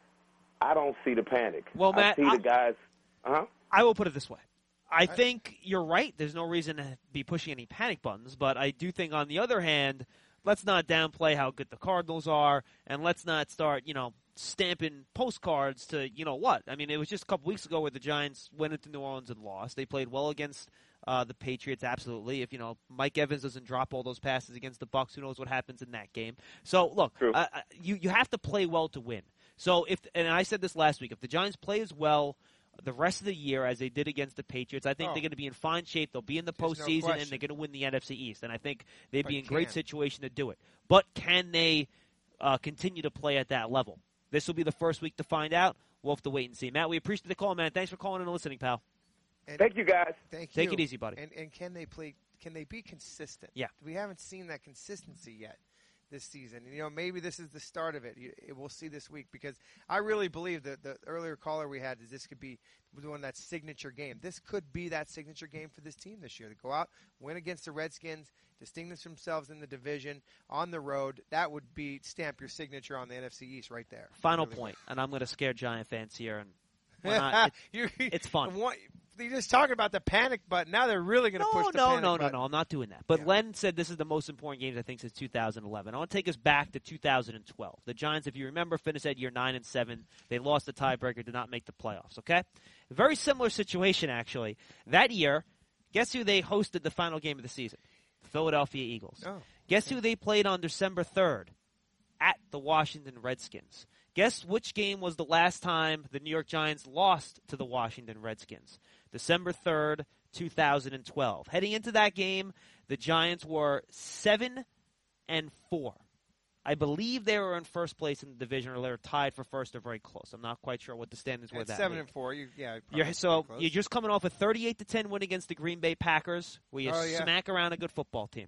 I don't see the panic. Well, Matt, I see I- the guys. Uh-huh. I will put it this way. I think you're right. There's no reason to be pushing any panic buttons, but I do think, on the other hand, let's not downplay how good the Cardinals are, and let's not start, you know, stamping postcards to, you know what. I mean, it was just a couple weeks ago where the Giants went into New Orleans and lost. They played well against uh, the Patriots, absolutely. If, you know, Mike Evans doesn't drop all those passes against the Bucs, who knows what happens in that game. So, look, uh, you, you have to play well to win. So, if, and I said this last week, if the Giants play as well the rest of the year as they did against the Patriots, I think Oh. they're going to be in fine shape. They'll be in the There's no postseason, and question. they're going to win the N F C East. And I think they'd But be in great can. situation to do it. But can they uh, continue to play at that level? This will be the first week to find out. We'll have to wait and see. Matt, we appreciate the call, man. Thanks for calling and listening, pal. And Thank you, guys. Thank you. Take it easy, buddy. And and can they play? Can they be consistent? Yeah. We haven't seen that consistency yet this season. And, you know, maybe this is the start of it. You, it we'll see this week because I really believe that the earlier caller we had is this could be one that signature game. This could be that signature game for this team this year. To go out, win against the Redskins, distinguish themselves in the division on the road. That would be stamp your signature on the N F C East right there. Final Really point, and I'm going to scare Giant fans here. And we're not, You're- it's, it's fun. What- You're just talking about the panic button. Now they're really going to No, push the no, panic no, no, button. no. I'm not doing that. But Len said this is the most important games, I think, since two thousand eleven. I want to take us back to two thousand twelve. The Giants, if you remember, finished that year nine and seven. They lost the tiebreaker, did not make the playoffs. Okay, very similar situation actually. That year, guess who they hosted the final game of the season? Philadelphia Eagles. Oh, guess who they played on December third? At the Washington Redskins. Guess which game was the last time the New York Giants lost to the Washington Redskins? December third, two thousand twelve. Heading into that game, the Giants were seven and four. I believe they were in first place in the division, or they were tied for first or very close. I'm not quite sure what the standings were At that seven week. and four. You, yeah. You're, probably so pretty close. you're just coming off a thirty-eight to ten win against the Green Bay Packers, where you Oh, yeah. smack around a good football team.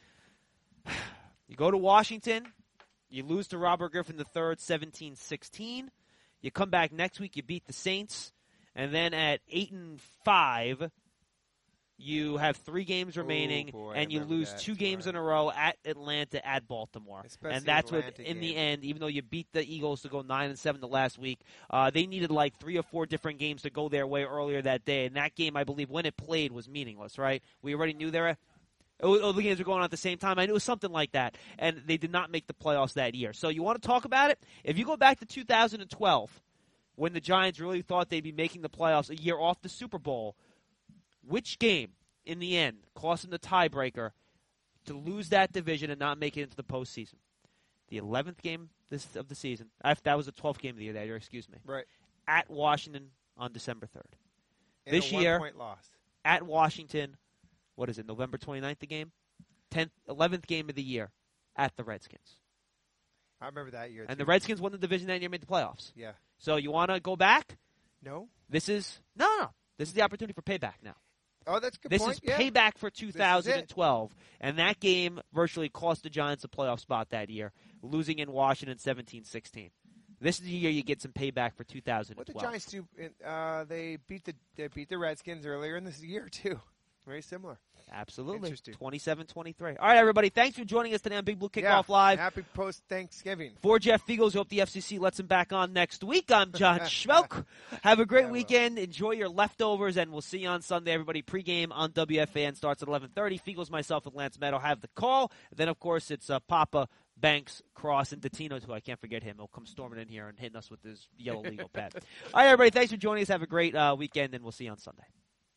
You go to Washington, you lose to Robert Griffin the third, seventeen sixteen. You come back next week, you beat the Saints, and then at eight and five, You have three games remaining, oh, boy, and you lose that. two games right. in a row at Atlanta, at Baltimore. Especially and that's Atlanta what, in game. the end, even though you beat the Eagles to go nine and seven the last week, uh, they needed like three or four different games to go their way earlier that day. And that game, I believe, when it played, was meaningless. Right? We already knew there. Oh, the games were going on at the same time. I knew it was something like that, and they did not make the playoffs that year. So you want to talk about it? If you go back to two thousand twelve, when the Giants really thought they'd be making the playoffs a year off the Super Bowl, which game? In the end, cost them the tiebreaker to lose that division and not make it into the postseason. The eleventh game this, of the season. That was the twelfth game of the year that year, excuse me. Right. At Washington on December third. In this a year, one-point loss. At Washington, what is it, November twenty-ninth the game? tenth, eleventh game of the year at the Redskins. I remember that year, And too. the Redskins won the division that year, made the playoffs. Yeah. So you want to go back? No. This is – no, no. This is the opportunity for payback now. Oh, that's a good this point. is yeah. payback for two thousand twelve, and that game virtually cost the Giants a playoff spot that year, losing in Washington seventeen sixteen. This is the year you get some payback for two thousand twelve. What the Giants do? Uh, they beat the they beat the Redskins earlier in this year too. Very similar. Absolutely. Interesting. twenty-seven twenty-three. All right, everybody. Thanks for joining us today on Big Blue Kickoff yeah. Live. Happy post-Thanksgiving. For Jeff Fiegels, hope the F C C lets him back on next week. I'm John Schmelk. Have a great yeah, weekend. Well. Enjoy your leftovers, and we'll see you on Sunday, everybody. Pregame on W F A N starts at eleven thirty. Fiegels, myself, and Lance Meadow have the call. Then, of course, it's uh, Papa, Banks, Cross, and Dottino, who I can't forget him. He'll come storming in here and hitting us with his yellow legal pad. All right, everybody. Thanks for joining us. Have a great uh, weekend, and we'll see you on Sunday.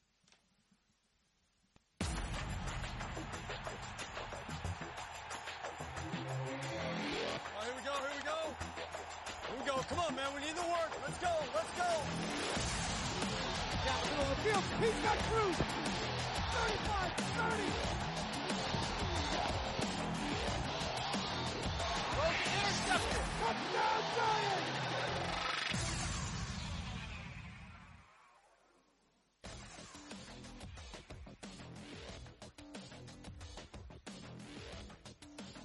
Come on, man. We need the work. Let's go. Let's go. Down the middle of the field. He's got Cruz. thirty-five, thirty.